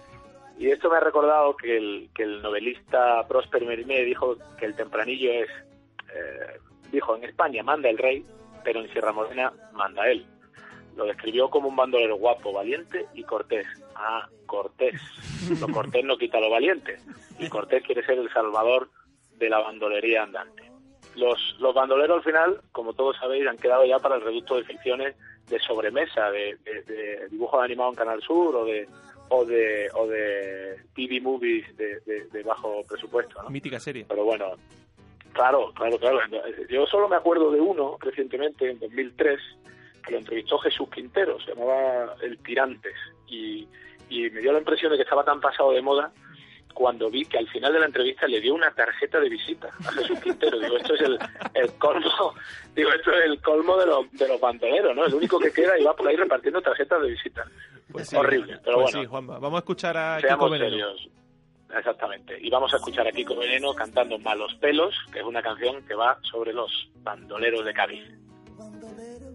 Y esto me ha recordado que el, que el novelista Próspero Mérimée dijo que el Tempranillo es, eh, dijo, en España manda el rey, pero en Sierra Morena manda él. Lo describió como un bandolero guapo, valiente y cortés. Ah, cortés. Lo cortés no quita lo valiente. Y Cortés quiere ser el salvador de la bandolería andante. Los, los bandoleros al final, como todos sabéis, han quedado ya para el reducto de ficciones de sobremesa, de, de, de dibujos animados en Canal Sur o de o de o de T V movies de, de, de bajo presupuesto, ¿no? Mítica serie. Pero bueno, claro, claro, claro. Yo solo me acuerdo de uno recientemente, en dos mil tres, que lo entrevistó Jesús Quintero, se llamaba El Tirantes, y, y me dio la impresión de que estaba tan pasado de moda cuando vi que al final de la entrevista le dio una tarjeta de visita a Jesús Quintero. Digo, esto es el, el colmo, digo, esto es el colmo de los, de los bandoleros, ¿no? El único que queda y va por ahí repartiendo tarjetas de visita. Pues sí, horrible, pero pues bueno. Sí, Juanma. Vamos a escuchar a Seamos Kiko Veneno. serios. Exactamente. Y vamos a escuchar a Kiko Veneno cantando Malos Pelos, que es una canción que va sobre los bandoleros de Cádiz. Bandolero,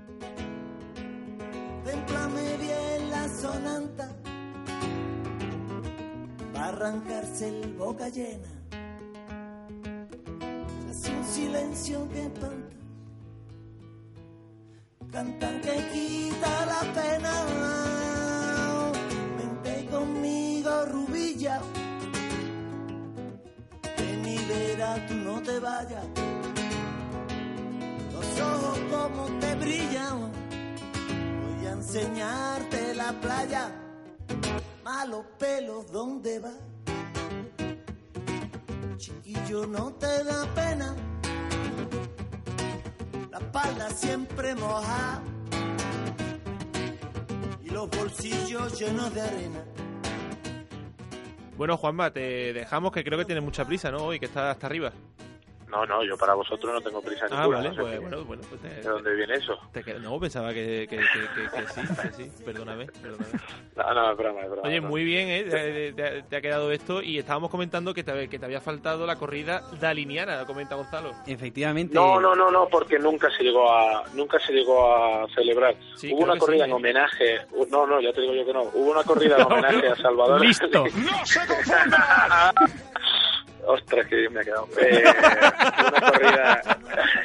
témplame bien la sonanta, va a arrancarse el boca llena, hace un silencio que espanta, cantan que quita la pena, vente conmigo rubilla, ven y verás, tú no te vayas, los ojos como te brillan, voy a enseñarte la playa, malos pelos, ¿dónde va? Chiquillo, no te da pena, la espalda siempre moja y los bolsillos llenos de arena. Bueno, Juanma, te dejamos, que creo que tienes mucha prisa, ¿no? Hoy que estás hasta arriba. No, no, yo para vosotros no tengo prisa Ah, ninguna. vale, no sé pues qué- bueno, bueno. Pues te, ¿De dónde viene eso? te queda- no, pensaba que, que, que, que, que sí, que sí. Perdóname, perdóname. No, no, es broma, es broma. Oye, no. muy bien, ¿eh? Te, te- te ha quedado esto y estábamos comentando que te, que te había faltado la corrida daliniana, lo comenta Gonzalo. Efectivamente. No, no, no, no, porque nunca se llegó a nunca se llegó a celebrar. Sí, Hubo creo una que corrida sí, en ¿eh? homenaje. No, no, ya te digo yo que no. Hubo una corrida en homenaje a Salvador. Listo. ¡No se confunda! Ostras, que bien me ha quedado. Eh, una corrida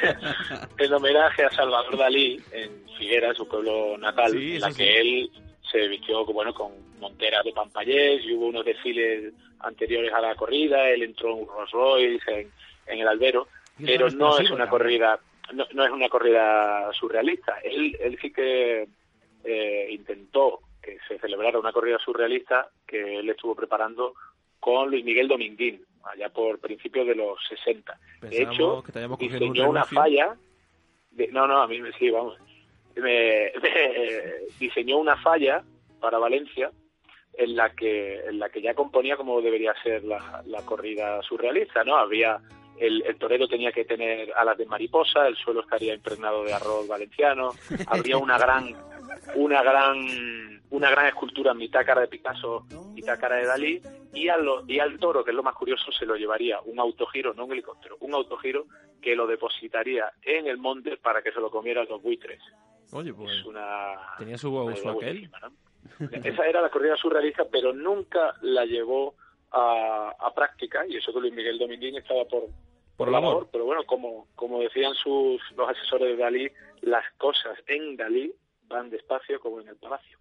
en homenaje a Salvador Dalí en Figueras, su pueblo natal, Sí, en la eso que sí. él se vistió bueno, con monteras de Pampayés y hubo unos desfiles anteriores a la corrida. Él entró en un Rolls Royce en, en el albero, Y pero eso es no es explosivo una también. corrida no, no es una corrida surrealista. Él, él sí que eh, intentó que se celebrara una corrida surrealista que él estuvo preparando con Luis Miguel Dominguín, allá por principios de los sesenta. De Pensábamos hecho, que te habíamos cogido un diseñó una renuncio. falla... de- no, no, a mí me sí, vamos. Me, me diseñó una falla para Valencia en la que en la que ya componía como debería ser la, la corrida surrealista, ¿no? Había... El, el torero tenía que tener alas de mariposa, el suelo estaría impregnado de arroz valenciano, habría una gran una gran una gran escultura mitad cara de Picasso, mitad cara de Dalí, y, a lo, y al toro, que es lo más curioso, se lo llevaría un autogiro, no un helicóptero, un autogiro que lo depositaría en el monte para que se lo comieran los buitres. Oye, pues Es una... tenía su, una su idea aquel. buenísima, ¿no? Esa era la corrida surrealista, pero nunca la llevó a, a práctica, y eso que Luis Miguel Dominguín estaba por, Por la labor. pero bueno, como, como decían sus los asesores de Dalí, las cosas en Dalí van despacio como en el palacio.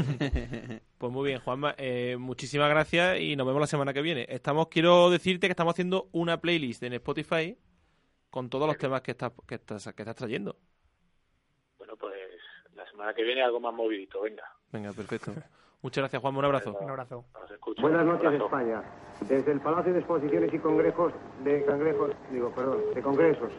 Pues muy bien, Juanma, eh, muchísimas gracias y nos vemos la semana que viene. Estamos, quiero decirte que estamos haciendo una playlist en Spotify con todos los temas que estás que estás, que estás trayendo. Bueno, pues la semana que viene algo más movidito, venga. Venga, perfecto. Muchas gracias, Juanma, un abrazo. Un abrazo. Os escucho. Buenas Un noches, abrazo. España. Desde el Palacio de Exposiciones y Congresos de Cangrejos, digo, perdón, de Congresos.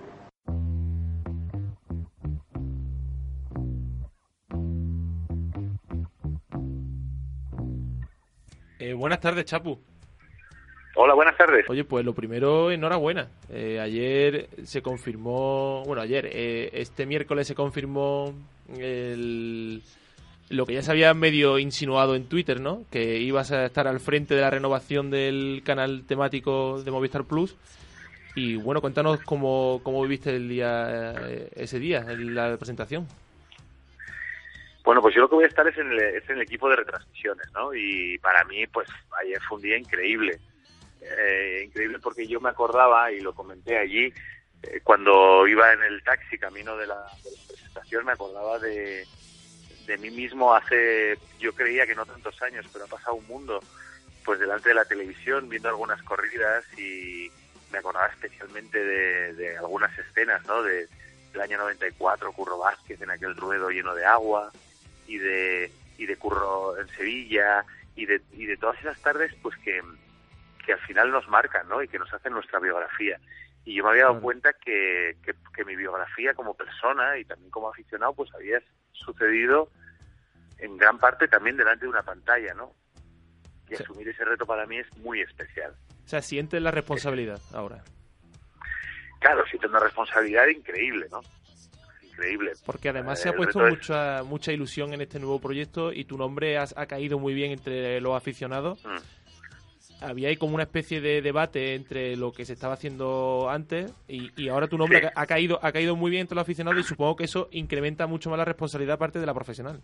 Eh, buenas tardes, Chapu. Hola, buenas tardes. Oye, pues lo primero, enhorabuena. Eh, ayer se confirmó, bueno, ayer, eh, este miércoles se confirmó el, lo que ya se había medio insinuado en Twitter, ¿no? Que ibas a estar al frente de la renovación del canal temático de Movistar Plus. Y bueno, cuéntanos cómo, cómo viviste el día, eh, ese día, en la presentación. Bueno, pues yo lo que voy a estar es en el, es en el equipo de retransmisiones, ¿no? Y para mí, pues ayer fue un día increíble. Eh, increíble porque yo me acordaba, y lo comenté allí, eh, cuando iba en el taxi camino de la, de la presentación, me acordaba de, de mí mismo hace, yo creía que no tantos años, pero ha pasado un mundo, pues delante de la televisión, viendo algunas corridas, y me acordaba especialmente de, de algunas escenas, ¿no? De, del año noventa y cuatro, Curro Vázquez en aquel ruedo lleno de agua, y de y de Curro en Sevilla, y de, y de todas esas tardes, pues que que al final nos marcan, ¿no? Y que nos hacen nuestra biografía. Y yo me había dado Claro. cuenta que, que, que mi biografía como persona y también como aficionado, pues había sucedido en gran parte también delante de una pantalla, ¿no? Y Sí. asumir ese reto para mí es muy especial. O sea, sientes la responsabilidad ahora. Claro, siento una responsabilidad increíble, ¿no? Increíble. Porque además Eh, se ha el puesto reto es- mucha mucha ilusión en este nuevo proyecto y tu nombre has- ha caído muy bien entre los aficionados. Mm. Había ahí como una especie de debate entre lo que se estaba haciendo antes y, y ahora tu nombre Sí. ha, ca- ha caído ha caído muy bien entre los aficionados y supongo que eso incrementa mucho más la responsabilidad aparte de la profesional.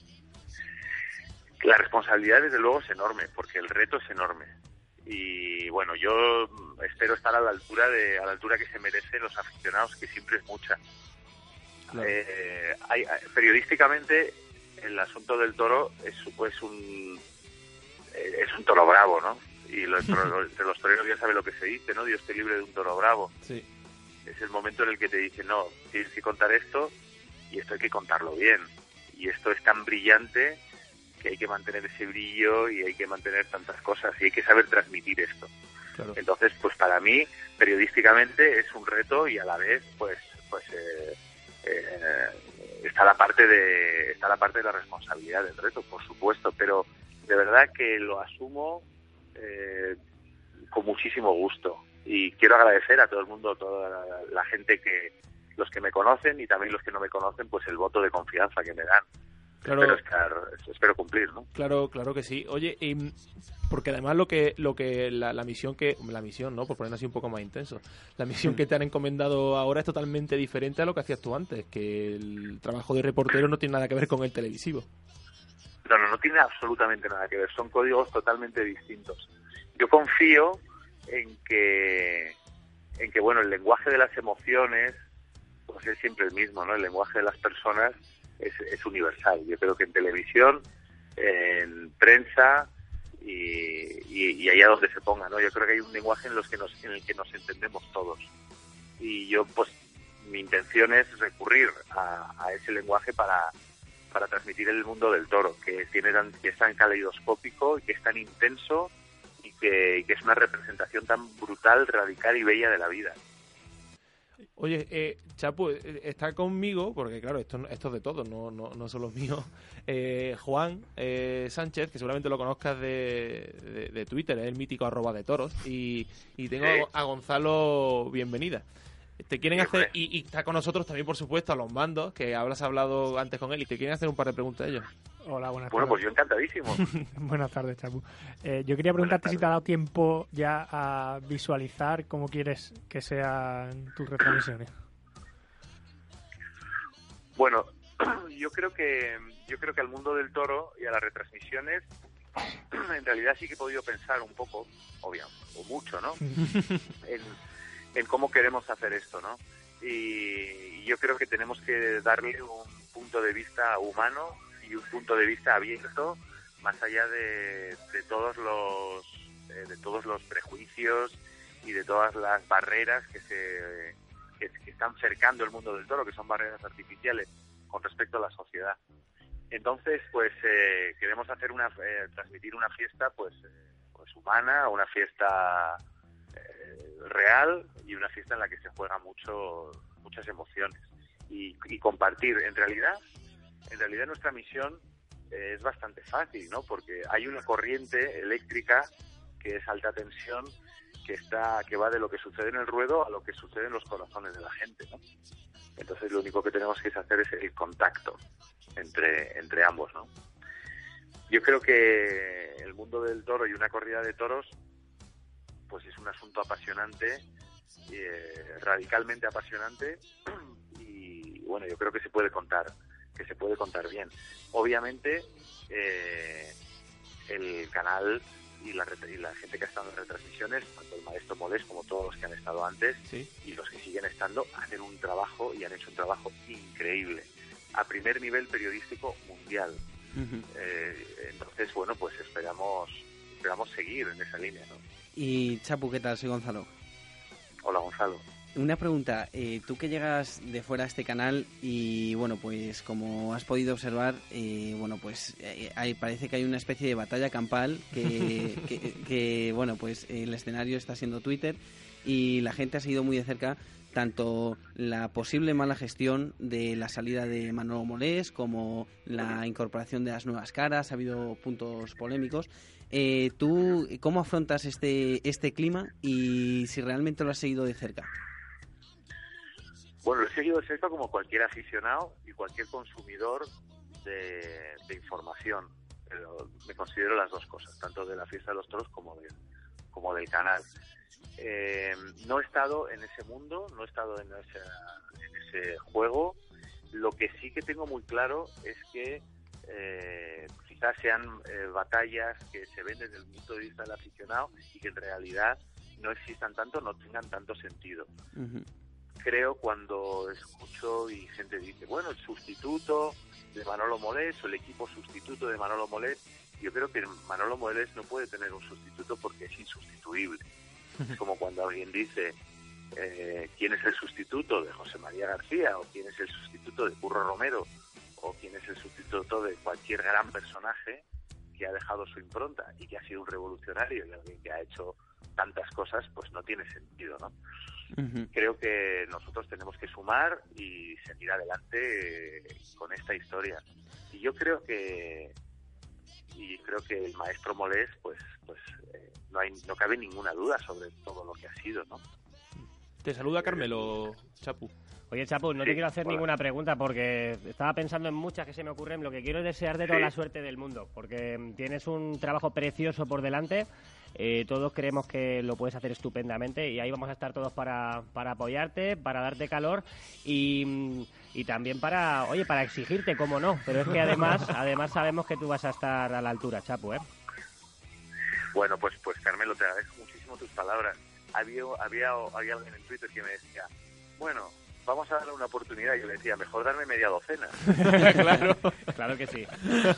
La responsabilidad, desde luego, es enorme, porque el reto es enorme. Y bueno, yo espero estar a la altura de a la altura que se merecen los aficionados, que siempre es mucha. Claro. Eh, hay, hay- periodísticamente, el asunto del toro es pues un eh, es un toro bravo, ¿no? Y los, toros- de los toreros ya sabe lo que se dice, ¿no? Dios te libre de un toro bravo. Sí. Es el momento en el que te dicen, no, tienes que contar esto y esto hay que contarlo bien. Y esto es tan brillante que hay que mantener ese brillo y hay que mantener tantas cosas y hay que saber transmitir esto. Claro. Entonces, pues para mí, periodísticamente es un reto y a la vez, pues, pues eh, eh, está la parte de está la parte de la responsabilidad del reto, por supuesto, pero de verdad que lo asumo eh, con muchísimo gusto y quiero agradecer a todo el mundo, toda la, la gente que, los que me conocen y también los que no me conocen, pues el voto de confianza que me dan. Claro. Espero, estar, espero cumplir, ¿no? Claro, claro que sí. Oye, y porque además lo que, lo que la, la misión que, la misión, ¿no? Por ponerlo así un poco más intenso, la misión que te han encomendado ahora es totalmente diferente a lo que hacías tú antes, que el trabajo de reportero no tiene nada que ver con el televisivo. No, no, no tiene absolutamente nada que ver. Son códigos totalmente distintos. Yo confío en que, en que bueno, el lenguaje de las emociones, pues es siempre el mismo, ¿no? El lenguaje de las personas es, es universal. Yo creo que en televisión, en prensa y, y, y allá donde se ponga, ¿no? Yo creo que hay un lenguaje en, los que nos, en el que nos entendemos todos. Y yo, pues, mi intención es recurrir a, a ese lenguaje para, para transmitir el mundo del toro, que tiene tan, que es tan caleidoscópico y que es tan intenso y que, y que es una representación tan brutal, radical y bella de la vida. Oye, eh, Chapu, eh, está conmigo, porque claro, esto, esto es de todos, no, no, no solo mío, eh, Juan eh, Sánchez, que seguramente lo conozcas de, de, de Twitter, es el mítico arroba de toros, y, y tengo Sí. a Gonzalo Bienvenida. Te quieren Sí, hacer, hombre. y, y está con nosotros también, por supuesto, a los mandos, que habrás hablado antes con él, y te quieren hacer un par de preguntas a ellos. Hola, buenas Bueno, pues tardes. yo encantadísimo. Buenas tardes, Chapu. Eh, yo quería preguntarte si te ha dado tiempo ya a visualizar cómo quieres que sean tus retransmisiones. Bueno, yo creo que yo creo que al mundo del toro y a las retransmisiones, en realidad sí que he podido pensar un poco, obvio, o mucho, ¿no? en, en cómo queremos hacer esto, ¿no? Y yo creo que tenemos que darle un punto de vista humano y un punto de vista abierto, más allá de, de todos los eh, de todos los prejuicios y de todas las barreras que se que, que están cercando el mundo del toro, que son barreras artificiales con respecto a la sociedad. Entonces, pues eh, queremos hacer una eh, transmitir una fiesta, pues eh, pues humana, una fiesta eh, real y una fiesta en la que se juega mucho muchas emociones y, y compartir. En realidad, en realidad nuestra misión eh, es bastante fácil, ¿no? Porque hay una corriente eléctrica que es alta tensión, que está que va de lo que sucede en el ruedo a lo que sucede en los corazones de la gente, ¿no? Entonces lo único que tenemos que hacer es el contacto entre entre ambos, ¿no? Yo creo que el mundo del toro y una corrida de toros pues es un asunto apasionante, eh, radicalmente apasionante, y bueno, yo creo que se puede contar que se puede contar bien. Obviamente eh, el canal y la, y la gente que ha estado en retransmisiones, tanto el maestro Molés como todos los que han estado antes, ¿sí? Y los que siguen estando, hacen un trabajo y han hecho un trabajo increíble a primer nivel periodístico mundial. Uh-huh. eh, entonces, bueno, pues esperamos esperamos seguir en esa línea, ¿no? Y Chapu, ¿qué tal? Soy Gonzalo. Hola, Gonzalo. Una pregunta, eh, tú que llegas de fuera a este canal y bueno, pues como has podido observar, eh, bueno, pues eh, hay, parece que hay una especie de batalla campal que, que, que, bueno, pues el escenario está siendo Twitter y la gente ha seguido muy de cerca tanto la posible mala gestión de la salida de Manolo Molés como la incorporación de las nuevas caras. Ha habido puntos polémicos. Eh, ¿Tú cómo afrontas este, este clima y si realmente lo has seguido de cerca? Bueno, lo he seguido de cerca como cualquier aficionado y cualquier consumidor de, de información. Pero me considero las dos cosas, tanto de la fiesta de los toros como, de, como del canal. Eh, no he estado en ese mundo, no he estado en, esa, en ese juego. Lo que sí que tengo muy claro es que eh, quizás sean eh, batallas que se ven desde el punto de vista del aficionado y que en realidad no existan tanto, no tengan tanto sentido. Uh-huh. Creo cuando escucho y gente dice, bueno, el sustituto de Manolo Molés o el equipo sustituto de Manolo Molés, yo creo que Manolo Molés no puede tener un sustituto porque es insustituible. Es como cuando alguien dice eh, quién es el sustituto de José María García o quién es el sustituto de Curro Romero o quién es el sustituto de cualquier gran personaje que ha dejado su impronta y que ha sido un revolucionario y alguien que ha hecho tantas cosas, pues no tiene sentido, ¿no? Uh-huh. Creo que nosotros tenemos que sumar y seguir adelante eh, con esta historia. Y yo creo que y creo que el maestro Molés pues pues eh, no hay no cabe ninguna duda sobre todo lo que ha sido, ¿no? Te saluda Carmelo, Chapu. Oye, Chapu, no Sí, te quiero hacer hola. ninguna pregunta porque estaba pensando en muchas que se me ocurren. Lo que quiero es desearte toda Sí. la suerte del mundo, porque mm, tienes un trabajo precioso por delante. Eh, todos creemos que lo puedes hacer estupendamente y ahí vamos a estar todos para, para apoyarte, para darte calor y, mm, y también para, oye, para exigirte, cómo no. Pero es que además, además sabemos que tú vas a estar a la altura, Chapu, ¿eh? Bueno, pues pues Carmelo, te agradezco muchísimo tus palabras. Había, había, había alguien en Twitter que me decía, bueno, vamos a darle una oportunidad. Y yo le decía, mejor darme media docena. Claro. Claro que sí.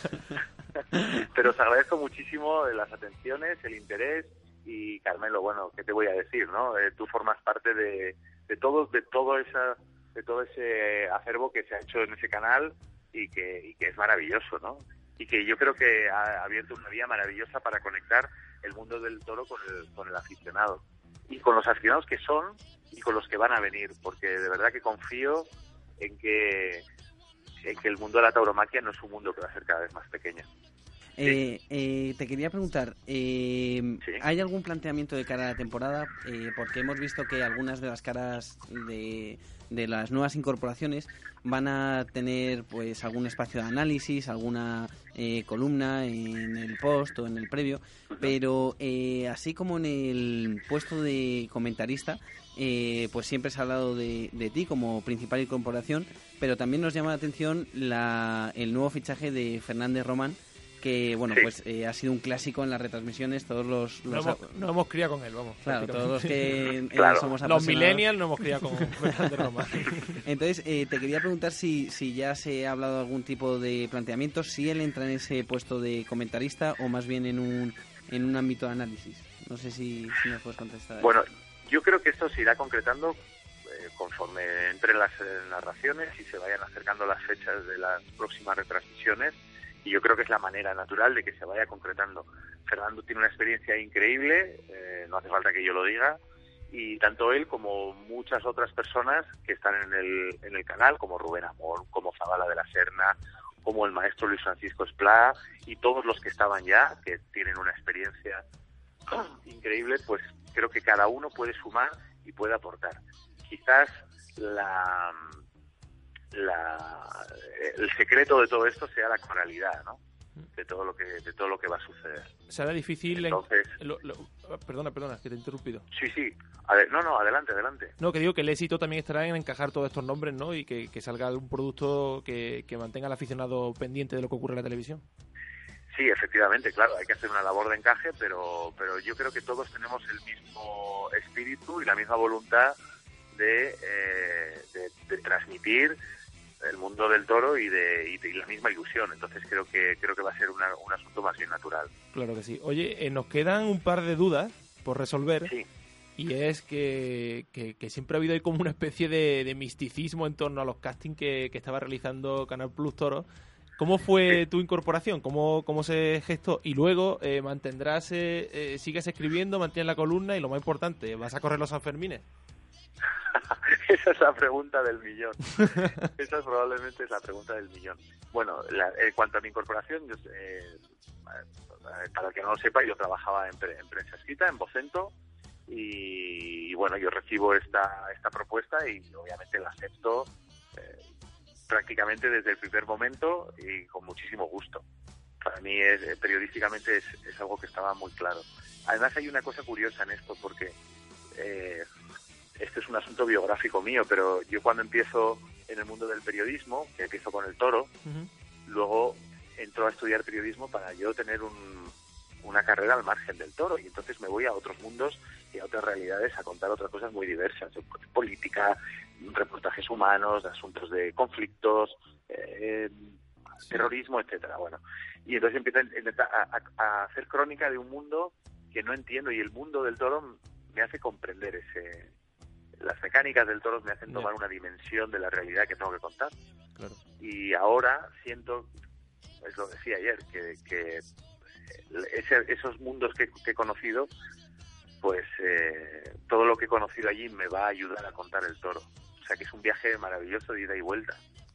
Pero os agradezco muchísimo las atenciones, el interés y, Carmelo, bueno, ¿qué te voy a decir, no? Eh, tú formas parte de, de todo de todo esa de todo ese acervo que se ha hecho en ese canal y que, y que es maravilloso, ¿no? Y que yo creo que ha abierto una vía maravillosa para conectar el mundo del toro con el, con el aficionado. Y con los aficionados que son y con los que van a venir, porque de verdad que confío en que, en que el mundo de la tauromaquia no es un mundo que va a ser cada vez más pequeño. Eh, eh, te quería preguntar, eh, Sí. ¿hay algún planteamiento de cara a la temporada? Eh, porque hemos visto que algunas de las caras de, de las nuevas incorporaciones van a tener pues algún espacio de análisis, alguna eh, columna en el post o en el previo, pero eh, así como en el puesto de comentarista, eh, pues siempre se ha hablado de, de ti como principal incorporación, pero también nos llama la atención la, el nuevo fichaje de Fernández Román, que bueno, Sí. pues eh, ha sido un clásico en las retransmisiones, todos los... No los hemos, no hemos criado con él, vamos. Claro, todos los prácticamente. que eh, Claro. somos Los apasionados. millennials no hemos criado con Fernández Román. Entonces, eh, te quería preguntar si, si ya se ha hablado de algún tipo de planteamiento, si él entra en ese puesto de comentarista o más bien en un, en un ámbito de análisis. No sé si, si me puedes contestar. Bueno, yo creo que esto se irá concretando eh, conforme entren las eh, narraciones y se vayan acercando las fechas de las próximas retransmisiones, y yo creo que es la manera natural de que se vaya concretando. Fernando tiene una experiencia increíble, eh, no hace falta que yo lo diga, y tanto él como muchas otras personas que están en el, en el canal, como Rubén Amor, como Zabala de la Serna, como el maestro Luis Francisco Esplá, y todos los que estaban ya, que tienen una experiencia increíble, pues creo que cada uno puede sumar y puede aportar. Quizás la, la el secreto de todo esto sea la coralidad, ¿no? De todo lo que de todo lo que va a suceder. Será difícil. Entonces, en, lo, lo, perdona, perdona, que te he interrumpido. Sí, sí. Ade- no, no, adelante, adelante. No, que digo que el éxito también estará en encajar todos estos nombres, ¿no? Y que, que salga un producto que, que mantenga al aficionado pendiente de lo que ocurre en la televisión. Sí, efectivamente, claro, hay que hacer una labor de encaje, pero pero yo creo que todos tenemos el mismo espíritu y la misma voluntad de, eh, de, de transmitir el mundo del toro y de, y de y la misma ilusión. Entonces creo que creo que va a ser una, un asunto más bien natural. Claro que sí. Oye, eh, nos quedan un par de dudas por resolver. Sí. Y es que, que, que siempre ha habido ahí como una especie de, de misticismo en torno a los castings que, que estaba realizando Canal Plus Toro. ¿Cómo fue tu incorporación? ¿Cómo, cómo se gestó? Y luego, eh, ¿mantendrás, eh, eh, sigues escribiendo, mantienes la columna? Y lo más importante, ¿vas a correr los Sanfermines? Esa es la pregunta del millón. Esa es probablemente es la pregunta del millón. Bueno, la, en cuanto a mi incorporación, yo, eh, para el que no lo sepa, yo trabajaba en, pre, en prensa escrita, en Vocento, y, y bueno, yo recibo esta esta propuesta y obviamente la acepto eh, prácticamente desde el primer momento y con muchísimo gusto. Para mí es, eh, periodísticamente es, es algo que estaba muy claro. Además hay una cosa curiosa en esto, porque eh, este es un asunto biográfico mío, pero yo cuando empiezo en el mundo del periodismo, que empiezo con el toro, Uh-huh. luego entro a estudiar periodismo para yo tener un, una carrera al margen del toro, y entonces me voy a otros mundos y a otras realidades a contar otras cosas muy diversas, de política, reportajes humanos, de asuntos de conflictos, eh, sí. terrorismo, etcétera. Bueno, y entonces empiezo a, a, a hacer crónica de un mundo que no entiendo, y el mundo del toro me hace comprender ese... Las mecánicas del toro me hacen tomar yeah. una dimensión de la realidad que tengo que contar. Claro. Y ahora siento, es lo que decía ayer, que, que ese, esos mundos que, que he conocido, pues eh, todo lo que he conocido allí me va a ayudar a contar el toro. O sea que es un viaje maravilloso de ida y vuelta.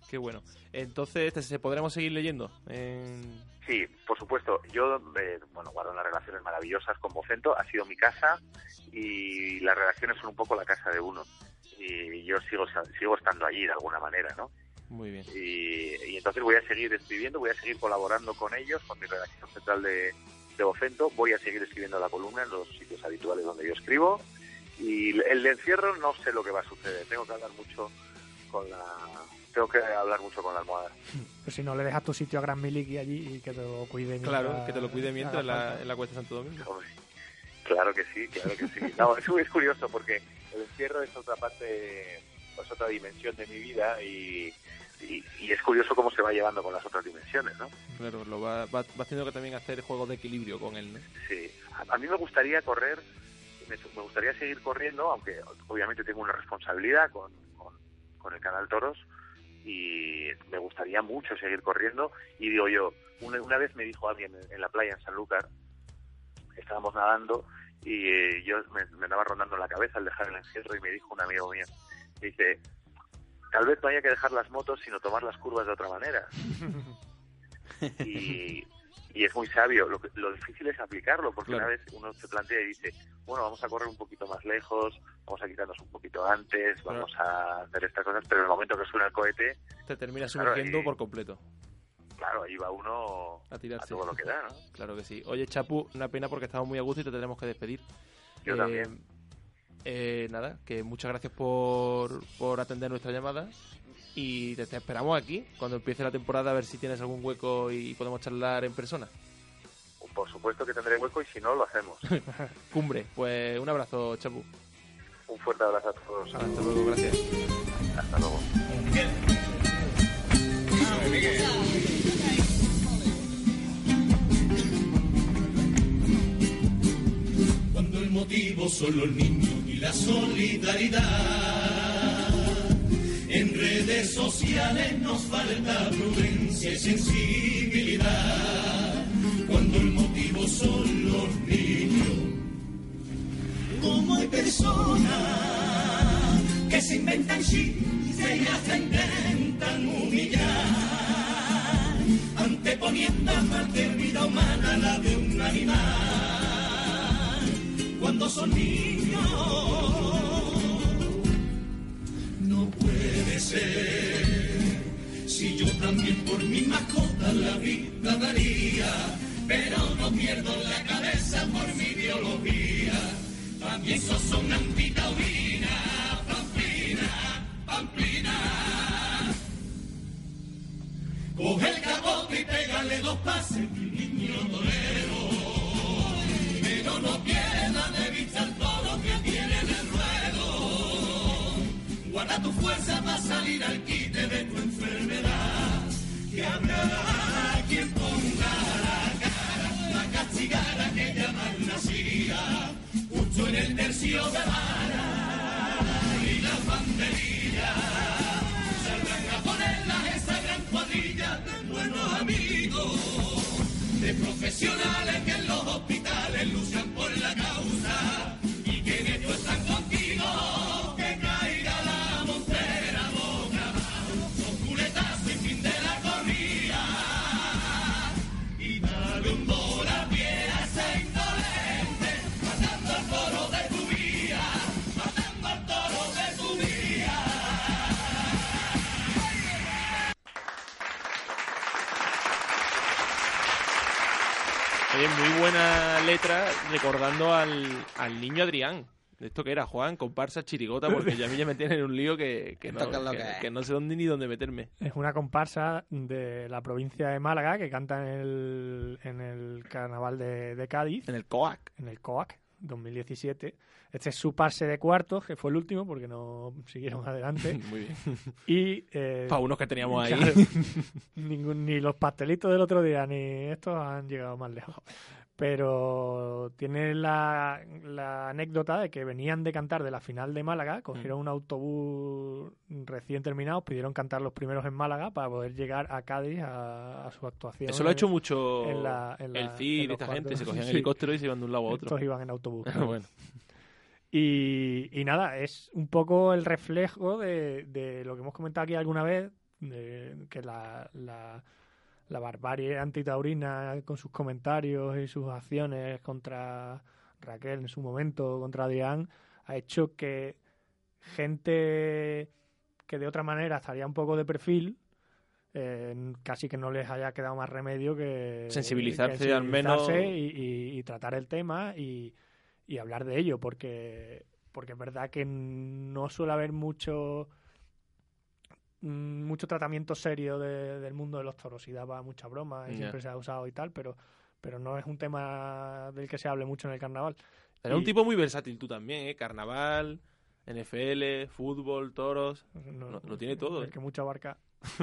Qué bueno. Entonces, ¿se podremos seguir leyendo? En... Sí, por supuesto. Yo, eh, bueno, guardo unas relaciones maravillosas con Vocento. Ha sido mi casa y las relaciones son un poco la casa de uno. Y yo sigo sigo estando allí de alguna manera, ¿no? Muy bien. Y, y entonces voy a seguir escribiendo, voy a seguir colaborando con ellos, con mi redacción central de, de Vocento. Voy a seguir escribiendo la columna en los sitios habituales donde yo escribo. Y el de encierro no sé lo que va a suceder. Tengo que hablar mucho con la... Tengo que hablar mucho con la almohada. Pues si no, le dejas tu sitio a Gran Miliki allí y que te lo cuide mientras... Claro, que te lo cuide mientras en la, en la Cuesta Santo Domingo. Claro que sí, claro que sí. No, es, es curioso porque el encierro es otra parte, es otra dimensión de mi vida y, y, y es curioso cómo se va llevando con las otras dimensiones, ¿no? Claro, lo va, va, va teniendo que también hacer juegos de equilibrio con él, ¿no? Sí. A, a mí me gustaría correr, me, me gustaría seguir corriendo, aunque obviamente tengo una responsabilidad con, con, con el Canal Toros, y me gustaría mucho seguir corriendo. Y digo yo, una, una vez me dijo alguien en, en la playa en Sanlúcar, estábamos nadando y eh, yo me, me andaba rondando en la cabeza al dejar el encierro y me dijo un amigo mío, dice, tal vez no haya que dejar las motos sino tomar las curvas de otra manera. y, y es muy sabio. Lo, lo difícil es aplicarlo, porque claro, una vez uno se plantea y dice, bueno, vamos a correr un poquito más lejos, vamos a quitarnos un poquito antes, vamos claro. a hacer estas cosas, pero en el momento que suena el cohete... Te terminas sumergiendo claro, y, por completo. Claro, ahí va uno a tirarse. A todo lo que da, ¿no? Claro que sí. Oye, Chapu, una pena porque estamos muy a gusto y te tenemos que despedir. Yo eh, también. Eh, nada, que muchas gracias por, por atender nuestra llamada y te, te esperamos aquí cuando empiece la temporada a ver si tienes algún hueco y podemos charlar en persona. Por supuesto que tendré hueco y si no, lo hacemos. Cumbre, pues un abrazo, Chapu. Un fuerte abrazo a todos. Hasta luego, gracias. Hasta luego. Cuando el motivo son los niños y la solidaridad, en redes sociales nos falta prudencia y sensibilidad. Cuando el motivo son los niños, como hay personas que se inventan chistes y hasta intentan humillar, anteponiendo a cualquier vida humana a la de un animal. Cuando son niños, no puede ser. Si yo también por mi mascota la vida daría, pero no pierdo la cabeza por mi biología. También sos una antitaurina, pamplina, pamplina. Coge el capote y pégale dos pases, mi niño torero. Pero no pierda de vista el toro que tiene en el ruedo. Guarda tu fuerza para salir al quite de tu enfermedad. Que habrá quien ponga la cara a castigar a aquella malnacía. Justo en el tercio de vara y las banderillas. Salgan a ponerlas esa gran cuadrilla de buenos amigos, de profesionales que en los hospitales luchan por la causa y que en esto están contigo. Que caiga la montera boca abajo, con culetazo y fin de la corrida. Y dale un bola pie a ese indolente, matando al toro de tu vía, matando al toro de tu vía. Oye, muy buena letra recordando al, al niño Adrián. ¿Esto qué era, Juan? Comparsa chirigota, porque ya a mí ya me tienen en un lío que, que, no, que, que no sé dónde ni dónde meterme. Es una comparsa de la provincia de Málaga que canta en el, en el carnaval de, de Cádiz. En el COAC. En el COAC, dos mil diecisiete. Este es su pase de cuartos, que fue el último porque no siguieron adelante. Muy bien. Y, eh, para unos que teníamos ahí. Claro, ningún, ni los pastelitos del otro día ni estos han llegado más lejos. Pero tiene la, la anécdota de que venían de cantar de la final de Málaga, cogieron mm. un autobús recién terminado, pidieron cantar los primeros en Málaga para poder llegar a Cádiz a, a su actuación. Eso lo ha hecho mucho en la, en la, el C I D, esta gente, se cogían sí. helicópteros y se iban de un lado a otro. Estos iban en autobús. Bueno. Y, y nada, es un poco el reflejo de, de lo que hemos comentado aquí alguna vez, de que la, la, la barbarie antitaurina con sus comentarios y sus acciones contra Raquel en su momento, contra Adrián, ha hecho que gente que de otra manera estaría un poco de perfil, eh, casi que no les haya quedado más remedio que sensibilizarse, que sensibilizarse al menos y, y, y tratar el tema y, y hablar de ello, porque porque es verdad que no suele haber mucho mucho tratamiento serio de, del mundo de los toros, y daba mucha broma y yeah. siempre se ha usado y tal, pero pero no es un tema del que se hable mucho en el carnaval. Era y... un tipo muy versátil tú también, ¿eh? Carnaval, N F L, fútbol, toros, no, lo, lo tiene todo. El ¿eh? que mucho abarca.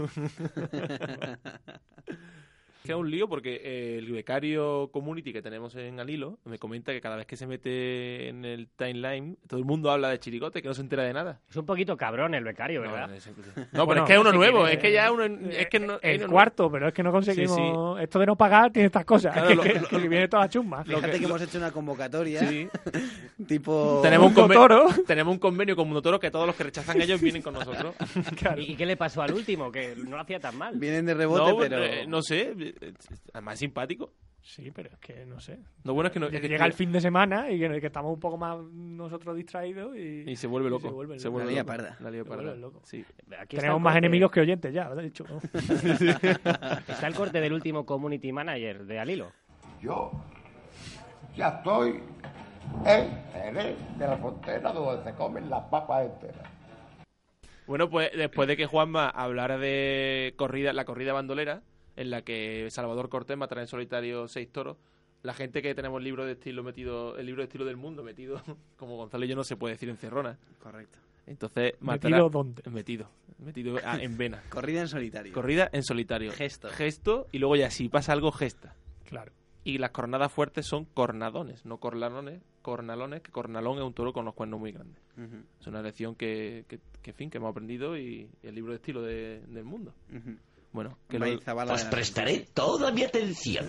Es que es un lío porque eh, el becario community que tenemos en Al Hilo me comenta que cada vez que se mete en el timeline todo el mundo habla de Chiricote, que no se entera de nada. Es un poquito cabrón el becario, ¿verdad? No, es, no bueno, pero es que es uno nuevo, es que ya es uno... Es que no, el no, cuarto, pero es que no conseguimos... Sí, sí. Esto de no pagar tiene estas cosas, claro, que, lo, que, lo, que viene toda chumba. Fíjate que, que hemos hecho una convocatoria, sí. tipo... Tenemos un, convenio, tenemos un convenio con Mundo Toro que todos los que rechazan ellos vienen con nosotros. Claro. ¿Y qué le pasó al último? Que no lo hacía tan mal. Vienen de rebote, no, pero... Eh, no sé... Además simpático. Sí, pero es que no sé. Lo bueno es que no, es llega que el fin de semana y que, que estamos un poco más nosotros distraídos y, y se vuelve loco. Se vuelve se vuelve la loco. parda. La lía parda. Loco. Sí. Aquí tenemos más enemigos que oyentes ya, ¿verdad? Dicho. Está el corte del último community manager de Al Hilo. Yo ya estoy en Jerez de la Frontera, donde se comen las papas enteras. Bueno, pues después de que Juanma hablara de corrida, la corrida bandolera, en la que Salvador Cortés matará en solitario seis toros, la gente que tenemos el libro de estilo metido, el libro de estilo del mundo metido, como Gonzalo y yo no se puede decir encerrona. Correcto. Entonces matará, ¿Metido dónde? Metido, metido ah, en vena. Corrida en solitario. Corrida en solitario. Gesto. Gesto, y luego ya si pasa algo, gesta. Claro. Y las cornadas fuertes son cornadones, no cornalones, cornalones, que cornalón es un toro con los cuernos muy grandes. Uh-huh. Es una lección que, que, que, en fin, que hemos aprendido y, y el libro de estilo de, del mundo. Uh-huh. Bueno, que lo... Pues prestaré toda mi atención.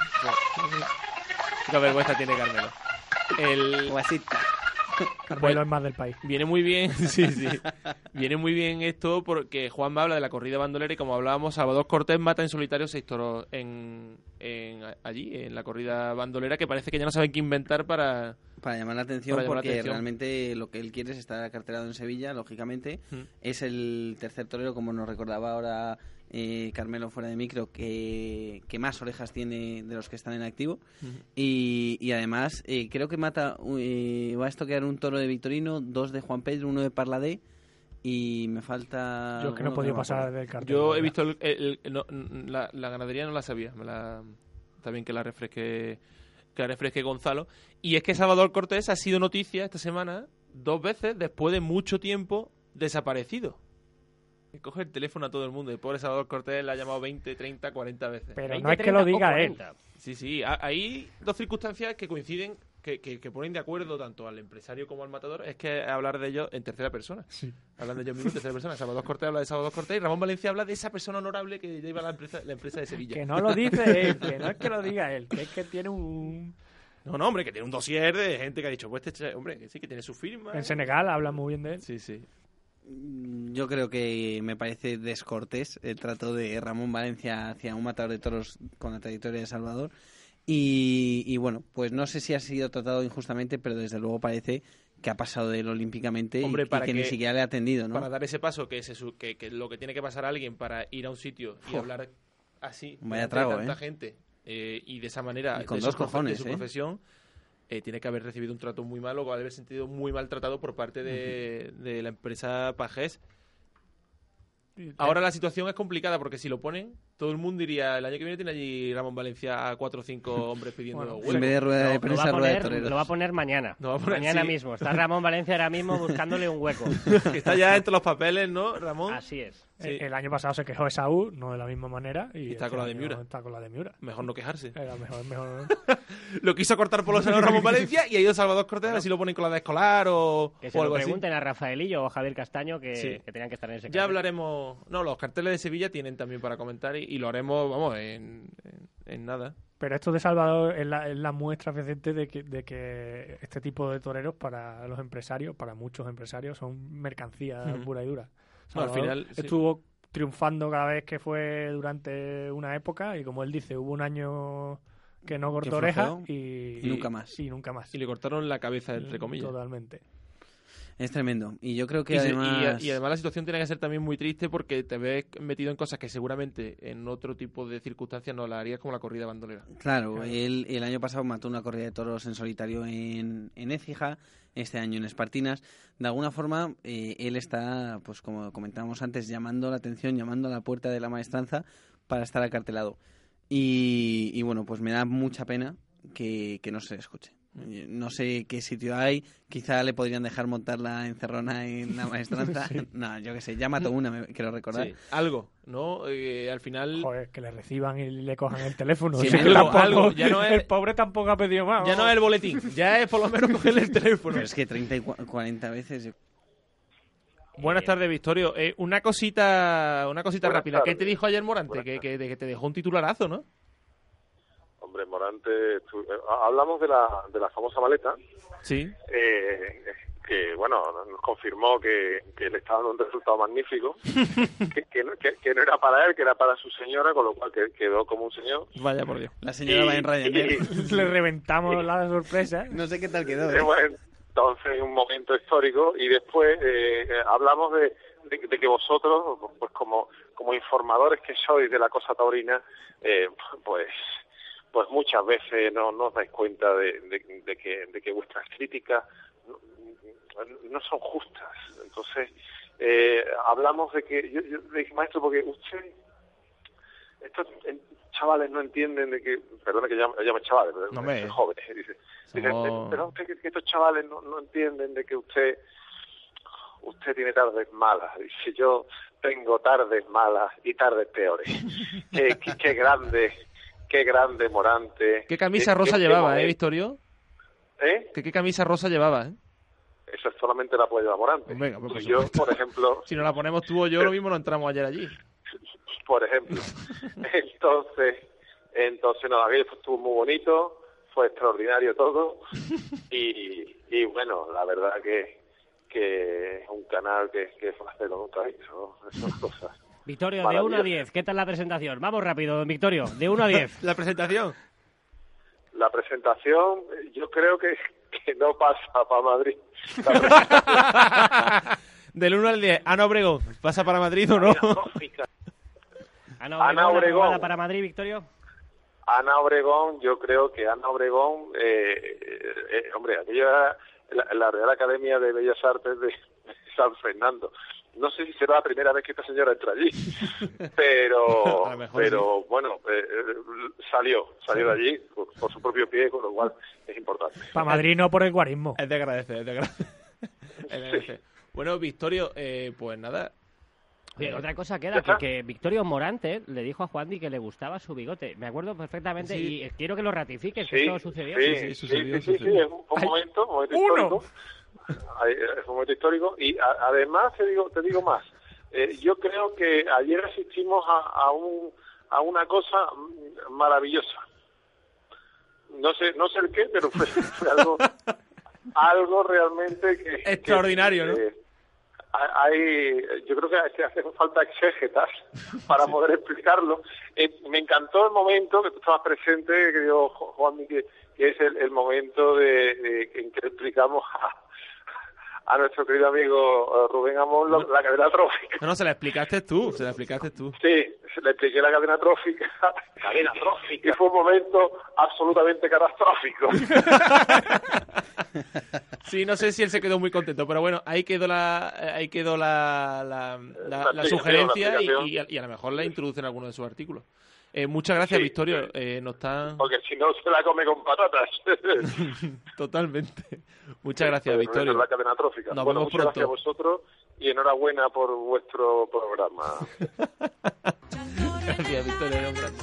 Qué vergüenza tiene Carmelo. El... Guasita. Carmelo es más del país. Viene muy bien, sí, sí. Viene muy bien esto porque Juanma habla de la corrida bandolera y como hablábamos, Salvador Cortés mata en solitario seis toros en, en allí, en la corrida bandolera, que parece que ya no saben qué inventar para... Para llamar la atención, llamar porque la atención. realmente lo que él quiere es estar acartelado en Sevilla, lógicamente. Mm. Es el tercer torero, como nos recordaba ahora eh, Carmelo fuera de micro, que, que más orejas tiene de los que están en activo. Uh-huh. y, y además, eh, creo que mata eh, va a estoquear un toro de Victorino, dos de Juan Pedro, uno de Parladé. Y me falta... Yo es que no he podido pasar del cartel. Yo he visto el, el, el, no, la, la ganadería, no la sabía. Me la, está bien que la refresque... que la refresque Gonzalo. Y es que Salvador Cortés ha sido noticia esta semana dos veces después de mucho tiempo desaparecido. Y coge el teléfono a todo el mundo. El pobre Salvador Cortés le ha llamado veinte, treinta, cuarenta veces. Pero veinte, no es que lo diga él. Sí, sí. Hay dos circunstancias que coinciden, que, que, que ponen de acuerdo tanto al empresario como al matador. Es que hablar de ellos en tercera persona. Sí. Hablan de ellos mismos en tercera persona. Salvador Cortés habla de Salvador Cortés y Ramón Valencia habla de esa persona honorable que lleva la empresa, la empresa de Sevilla. Que no lo dice él, que no es que lo diga él, que es que tiene un... No, no, hombre, que tiene un dossier de gente que ha dicho, pues este, hombre, que sí, que tiene su firma. En Senegal hablan muy bien de él. Sí, sí. Yo creo que me parece descortés el trato de Ramón Valencia hacia un matador de toros con la trayectoria de Salvador. Y, y bueno, pues no sé si ha sido tratado injustamente, pero desde luego parece que ha pasado de él olímpicamente. Hombre, y, para y que, que ni siquiera le ha atendido, ¿no? Para dar ese paso, que, es que, que lo que tiene que pasar a alguien para ir a un sitio y oh, hablar así vaya trago, de tanta eh. gente eh, y de esa manera, y con de dos su, cojones, de su eh. profesión, eh, tiene que haber recibido un trato muy malo o haber sentido muy maltratado por parte de, uh-huh. de la empresa Pajés. Ahora la situación es complicada porque si lo ponen, todo el mundo diría, el año que viene tiene allí Ramón Valencia a cuatro o cinco hombres pidiendo bueno, hueco. En vez de rueda de prensa, lo, rueda poner, de toreros. Lo va a poner mañana. Va a poner, mañana sí. mismo. Está Ramón Valencia ahora mismo buscándole un hueco. Que está ya entre los papeles, ¿no, Ramón? Así es. Sí. El, el año pasado se quejó de Saúl, no de la misma manera. Y, y está con la de Miura. Está con la de Miura. Mejor no quejarse. Era mejor, mejor. Lo quiso cortar por los senos Ramón Valencia y ha ido Salvador Cortés, bueno, a ver si lo ponen con la de escolar o, que se o algo lo pregunten así. a Rafaelillo o a Javier Castaño que, sí. que tenían que estar en ese Ya cartel. hablaremos... No, los carteles de Sevilla tienen también para comentar y, y lo haremos, vamos, en, en, en nada. Pero esto de Salvador es la, es la muestra fehaciente de que, de que este tipo de toreros para los empresarios, para muchos empresarios, son mercancía uh-huh. pura y dura. Bueno, al final, estuvo sí. triunfando cada vez que fue durante una época y como él dice, hubo un año que no cortó oreja y, y nunca más. Y nunca más. Y le cortaron la cabeza, entre comillas. Totalmente. Es tremendo. Y yo creo que y además... Se, y, y además la situación tiene que ser también muy triste porque te ves metido en cosas que seguramente en otro tipo de circunstancias no la harías, como la corrida bandolera. Claro, claro. Él el año pasado mató una corrida de toros en solitario en, en Écija, este año en Espartinas. De alguna forma, eh, él está, pues como comentábamos antes, llamando la atención, llamando a la puerta de la maestranza para estar acartelado. Y, y bueno, pues me da mucha pena que, que no se escuche. No sé qué sitio hay, quizá le podrían dejar montar la encerrona en la maestranza. Sí. No, yo qué sé, ya mató una, me quiero recordar. Sí, algo, ¿no? Eh, al final... Joder, que le reciban y le cojan el teléfono. Sí, o sea, algo, tampoco, algo, ya no es... El pobre tampoco ha pedido más. Ya ¿no? no es el boletín, ya es por lo menos cogerle el teléfono. Pero es que treinta y cuarenta veces... Yo... Buenas tardes, Victorio. Eh, una cosita una cosita Buenas rápida. tardes. ¿Qué te dijo ayer Morante? Que, que, que te dejó un titularazo, ¿no? Hombre, Morante, tu, eh, hablamos de la, de la famosa maleta. Sí. Eh, que, bueno, nos confirmó que, que le estaba dando un resultado magnífico, que, que, no, que, que no era para él, que era para su señora, con lo cual que, quedó como un señor. Vaya por Dios. La señora y, va en Ryanair. Y, le reventamos y, la sorpresa. No sé qué tal quedó. ¿eh? Bueno, entonces, un momento histórico. Y después eh, hablamos de, de, de que vosotros, pues como, como informadores que sois de la cosa taurina, eh, pues... pues muchas veces no, no os dais cuenta de, de, de, que, de que vuestras críticas no, no son justas. Entonces, eh, hablamos de que, yo, yo le dije, maestro, porque usted, estos chavales no entienden de que, perdone que llame, llame chavales, pero no me... jóvenes, dice, dice Somos... pero usted que, que estos chavales no, no entienden de que usted, usted tiene tardes malas. Dice, yo tengo tardes malas y tardes peores. qué, qué, qué grande... Qué grande Morante. ¿Qué camisa qué, rosa qué, llevaba, qué eh, Victorio? ¿Eh? ¿Qué, ¿Qué camisa rosa llevaba, eh? Eso solamente la puede llevar Morante. Venga, pues, yo, por ejemplo... Si nos la ponemos tú o yo, lo mismo no entramos ayer allí. Por ejemplo. Entonces, entonces no, aquello estuvo muy bonito, fue extraordinario todo. Y, y bueno, la verdad que, que es un canal que, que es Marcelo nunca ha visto, ¿no? Esas cosas. Victorio, de uno a diez, ¿qué tal la presentación? Vamos rápido, don Victorio, de uno a diez. ¿La presentación? La presentación, yo creo que, que no pasa para Madrid. Del uno al diez, Ana Obregón, ¿pasa para Madrid o no? Ana Obregón, Ana Obregón. ¿Para Madrid, Victorio? Ana Obregón, yo creo que Ana Obregón, eh, eh, eh, hombre, aquello era la, la Real Academia de Bellas Artes de San Fernando. No sé si será la primera vez que esta señora entra allí, pero pero sí. bueno, eh, salió, salió sí. de allí por, por su propio pie, con lo cual es importante. Para Madrid no por el guarismo. Es de agradecer, es de agradecer. Es de agradecer. Sí. Bueno, Victorio, eh, pues nada. Oye, otra cosa queda, que, que Victorio Morante le dijo a Juandi que le gustaba su bigote. Me acuerdo perfectamente sí. y quiero que lo ratifiques, que sí, esto sucedió. Sí, sí, sucedió, sí, sí, sucedió. sí, es un, un momento, un momento histórico. Es un momento histórico y a, además te digo te digo más. Eh, yo creo que ayer asistimos a, a un a una cosa maravillosa. No sé no sé el qué, pero fue, fue algo algo realmente que extraordinario, que, ¿no? Eh, hay, yo creo que hacen falta exégetas para sí. poder explicarlo. Eh, me encantó el momento que tú estabas presente, querido Juan, que, que es el, el momento de, de en que explicamos a a nuestro querido amigo Rubén Amón no, la cadena trófica. No, no, se la explicaste tú, se la explicaste tú. Sí, se le expliqué la cadena trófica. Cadena trófica. Y fue un momento absolutamente catastrófico. Sí, no sé si él se quedó muy contento, pero bueno, ahí quedó la ahí quedó la, la, la, la sugerencia y, y, a, y a lo mejor la introduce en alguno de sus artículos. Eh, muchas gracias, sí, Victorio. Sí. Eh, no está... Porque si no, se la come con patatas. Totalmente. Muchas gracias, sí, Victorio. La cadena trófica. Nos bueno, vemos muchas pronto. gracias a vosotros y enhorabuena por vuestro programa. Gracias, Victorio. Era un grande.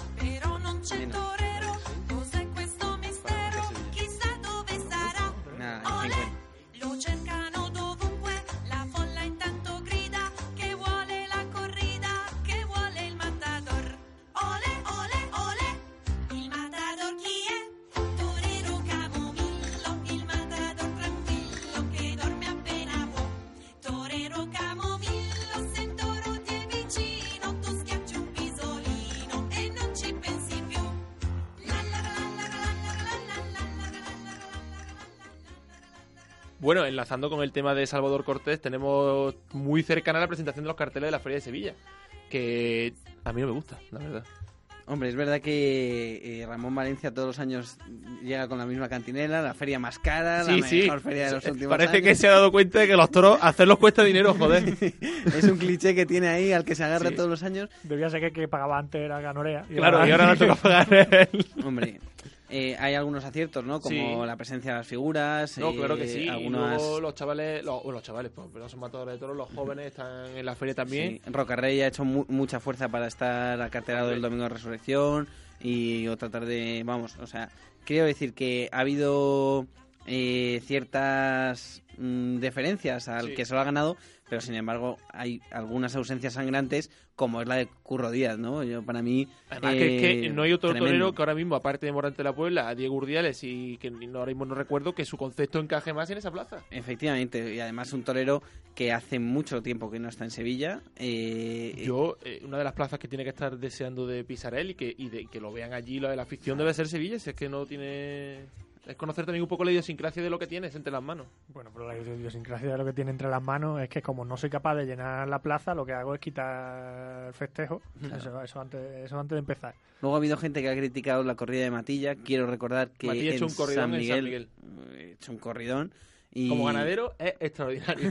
Bueno, enlazando con el tema de Salvador Cortés, tenemos muy cercana la presentación de los carteles de la Feria de Sevilla, que a mí no me gusta, la verdad. Hombre, es verdad que eh, Ramón Valencia todos los años llega con la misma cantinela, la feria más cara, sí, la sí. mejor feria de los últimos Parece años. que se ha dado cuenta de que los toros hacerlos cuesta dinero, joder. Es un cliché que tiene ahí al que se agarra Sí. todos los años. Debía ser que el que pagaba antes era Ganorea. Claro, y ahora no toca pagar él. Hombre, eh, hay algunos aciertos, ¿no? Como Sí. la presencia de las figuras. No, eh, claro que sí. Algunas... Y luego los chavales, los, bueno, los chavales, pues, pero son matadores de toros, los jóvenes están en la feria también. Sí. Rocarrey ha hecho mu mucha fuerza para estar acartelado el domingo de Resurrección y otra tarde, vamos, o sea, quiero decir que ha habido eh, ciertas mm, deferencias al Sí. que se lo ha ganado, pero sin embargo hay algunas ausencias sangrantes, como es la de Curro Díaz, ¿no? Yo, para mí... Además, eh, que es que no hay otro tremendo. torero que ahora mismo, aparte de Morante de la Puebla, a Diego Urdiales, y que no- ahora mismo no recuerdo que su concepto encaje más en esa plaza. Efectivamente, y además un torero que hace mucho tiempo que no está en Sevilla. Eh, Yo, eh, una de las plazas que tiene que estar deseando de pisar él y que, y de, y que lo vean allí la de la afición debe ser Sevilla, si es que no tiene... Es conocer también un poco la idiosincrasia de lo que tienes entre las manos. Bueno, pero la idiosincrasia de lo que tiene entre las manos es que como no soy capaz de llenar la plaza, lo que hago es quitar el festejo. Claro. Eso, eso, antes, eso antes de empezar. Luego ha habido gente que ha criticado la corrida de Matilla. Quiero recordar que Matilla ha hecho en un corridón San en Miguel, San Miguel. eh, hecho un corridón. Y... Como ganadero es extraordinario.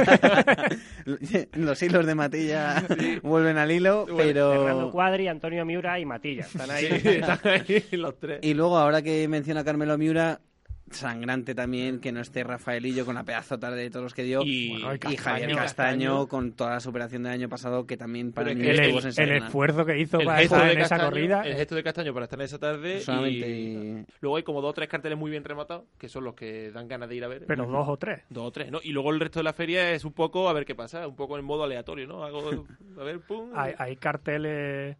Los hilos de Matilla vuelven al hilo, Fernando pero... Cuadri, Antonio Miura y Matilla. Están ahí. Sí, están ahí los tres. Y luego, ahora que menciona Carmelo Miura, sangrante también que no esté Rafaelillo con la pedazo tarde de todos los que dio, Y- y, Bueno, y Castaño, Javier Castaño, Castaño con toda la superación del año pasado, que también para Pero mí es que estuvo El, el sensacional. esfuerzo que hizo El para gesto, estar de en esa Castaño, corrida. el gesto de Castaño para estar en esa tarde. Solamente- Y luego hay como dos o tres carteles muy bien rematados, que son los que dan ganas de ir a ver. Pero dos o tres. Dos o tres, ¿no? Y luego el resto de la feria es un poco a ver qué pasa, un poco en modo aleatorio, ¿no? Hago, a ver, pum. Hay, hay carteles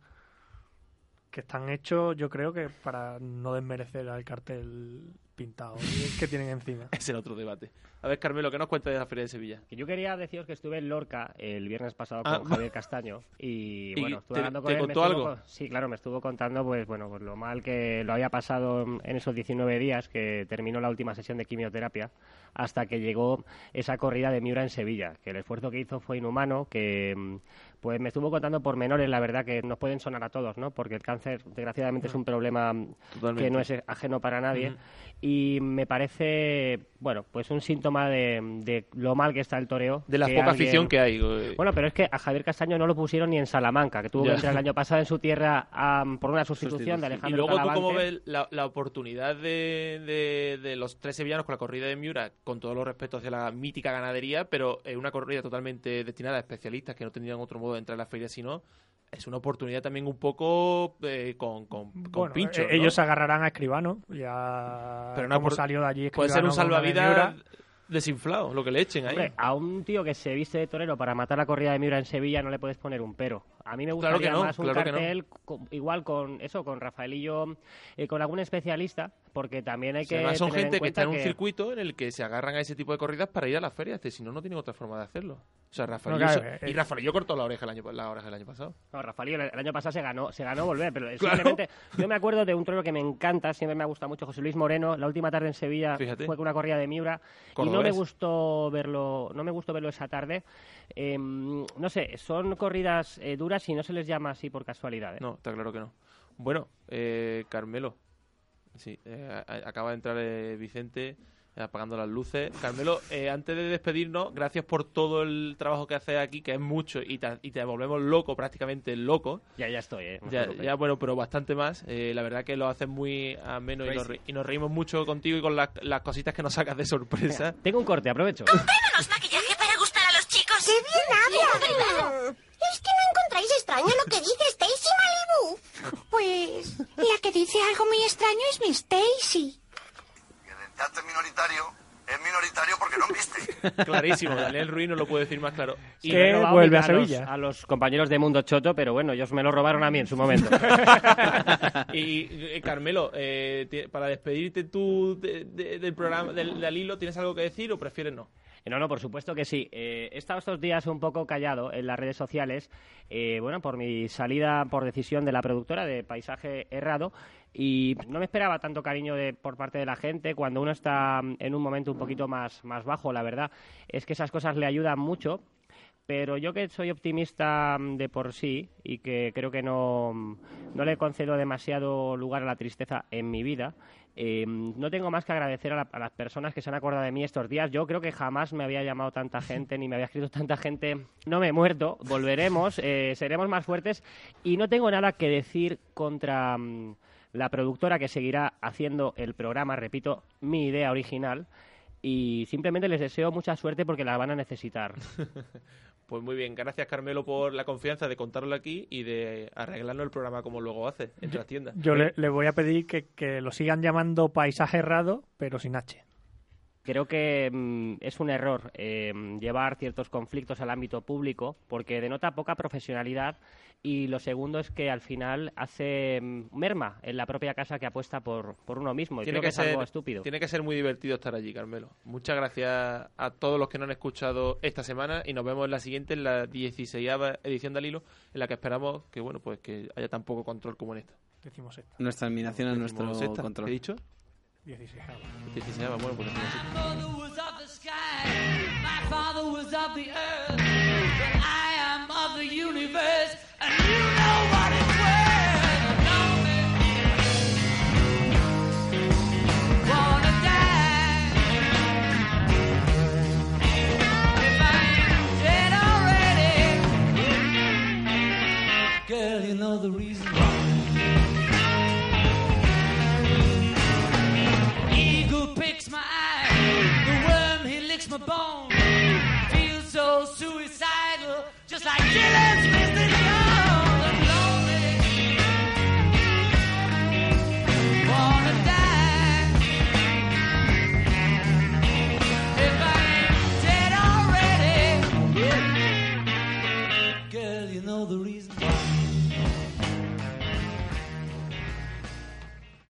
que están hechos, yo creo que para no desmerecer al cartel pintado que tienen encima. Es el otro debate. A ver, Carmelo, ¿qué nos cuentas de la feria de Sevilla? Que yo quería deciros que estuve en Lorca el viernes pasado Ah, con Javier Castaño y, ¿Y bueno, estuve te- hablando con te él. me contó estuvo algo? co- Sí, claro, me estuvo contando pues bueno, pues lo mal que lo había pasado en esos diecinueve días que terminó la última sesión de quimioterapia hasta que llegó esa corrida de Miura en Sevilla, que el esfuerzo que hizo fue inhumano, que mm, pues me estuvo contando pormenores, la verdad, que nos pueden sonar a todos, ¿no? Porque el cáncer, desgraciadamente, es un problema mm, Totalmente. que no es ajeno para nadie. Ujú. Y me parece, bueno, pues un síntoma de, de lo mal que está el toreo. De la que poca alguien- afición que hay. eh. Bueno, pero es que a Javier Castaño no lo pusieron ni en Salamanca, que tuvo Ya. que entrar el año pasado en su tierra am, por una sustitución de Y Alejandro luego tú cómo Talavante. ves la, la oportunidad de, de, de los tres sevillanos con la corrida de Miura, con todos los respetos hacia la mítica ganadería, pero es una corrida totalmente destinada a especialistas que no tendrían otro modo de entrar a la feria si no. Es una oportunidad también un poco eh, con, con, con Bueno, pinchos, eh, ¿no? ellos se agarrarán a Escribano. Ya Pero una como por- salió de allí Puede ser un Escribano con una de salvavidas Miura. desinflado, lo que le echen ahí. Hombre, a un tío que se viste de torero para matar la corrida de Miura en Sevilla no le puedes poner un pero. A mí me Claro gustaría que no, más un claro que no. cartel con- igual con eso, con Rafaelillo, eh, con algún especialista, porque también hay O sea, que además son tener en gente que cuenta está en un que- circuito en el que se agarran a ese tipo de corridas para ir a las ferias, que si no, no tienen otra forma de hacerlo. O sea, Rafael No, claro, eh, y Rafael cortó la oreja el año, la oreja el año pasado. No, Rafaelillo el el año pasado se ganó, se ganó volver, pero Claro. simplemente yo me acuerdo de un torero que me encanta, siempre me ha gustado mucho, José Luis Moreno, la última tarde en Sevilla Fíjate. fue con una corrida de Miura y no me Cordobés. gustó verlo, no me gustó verlo esa tarde. Eh, no sé, son corridas eh, duras y no se les llama así por casualidad. ¿eh? No, está claro que no. Bueno, eh, Carmelo. Sí, eh, a- acaba de entrar eh, Vicente eh, apagando las luces. Carmelo, eh, antes de despedirnos, gracias por todo el trabajo que haces aquí, que es mucho, y te, y te volvemos loco, prácticamente loco. Ya, ya estoy, ¿eh? No te Ya, preocupes. ya, bueno, pero bastante más. Eh, la verdad que lo haces muy ameno y nos, re- y nos reímos mucho contigo y con las, las cositas que nos sacas de sorpresa. Tengo un corte, aprovecho. ¿Compranos maquillaje para gustar a los chicos? ¡Qué bien hablas! ¿Es que no encontráis extraño lo que dice Stacy Malibu? Pues la que dice algo muy extraño es mi Stacy. El teatro minoritario es minoritario porque no viste. Clarísimo, Daniel Ruiz no lo puede decir más claro. Y Sí, me he Que robado vuelve a los- Sevilla. a los compañeros de Mundo Choto, pero bueno, ellos me lo robaron a mí en su momento. Y eh, Carmelo, eh, ti- para despedirte tú de- de- del programa, del, del hilo, ¿tienes algo que decir o prefieres no? No, no, por supuesto que sí. Eh, he estado estos días un poco callado en las redes sociales, eh, bueno, por mi salida por decisión de la productora de Paisaje Errado, y no me esperaba tanto cariño de, por parte de la gente. Cuando uno está en un momento un poquito más, más bajo, la verdad es que esas cosas le ayudan mucho. Pero yo, que soy optimista de por sí y que creo que no, no le concedo demasiado lugar a la tristeza en mi vida, eh, no tengo más que agradecer a, la, a las personas que se han acordado de mí estos días. Yo creo que jamás me había llamado tanta gente ni me había escrito tanta gente. No me he muerto, volveremos, eh, seremos más fuertes, y no tengo nada que decir contra um, la productora que seguirá haciendo el programa, repito, mi idea original, y simplemente les deseo mucha suerte porque la van a necesitar. Pues muy bien, gracias Carmelo por la confianza de contarlo aquí y de arreglarnos el programa como luego hace en las tiendas. Yo le, le voy a pedir que, que lo sigan llamando Paisaje Errado, pero sin H. Creo que mmm, es un error eh, llevar ciertos conflictos al ámbito público, porque denota poca profesionalidad, y lo segundo es que al final hace merma en la propia casa que apuesta por, por uno mismo, y tiene creo que, que es ser, algo estúpido. Tiene que ser muy divertido estar allí, Carmelo. Muchas gracias a todos los que nos han escuchado esta semana, y nos vemos en la siguiente, en la dieciséisava edición de Al Hilo, en la que esperamos que bueno pues que haya tan poco control como en esta. Decimos esta. Nuestra admiración a nuestro Decimos esta. control. ¿Qué he dicho? dieciséisava. dieciséisava, bueno, pues decimos esta. My mother was of the sky, my father was of the earth, but I am of the universe, and you know what it's worth. Don't me wanna die if I ain't dead already. Girl, you know the reason why. Picks my eye, the worm he licks my bone, feels so suicidal, just like Dylan's.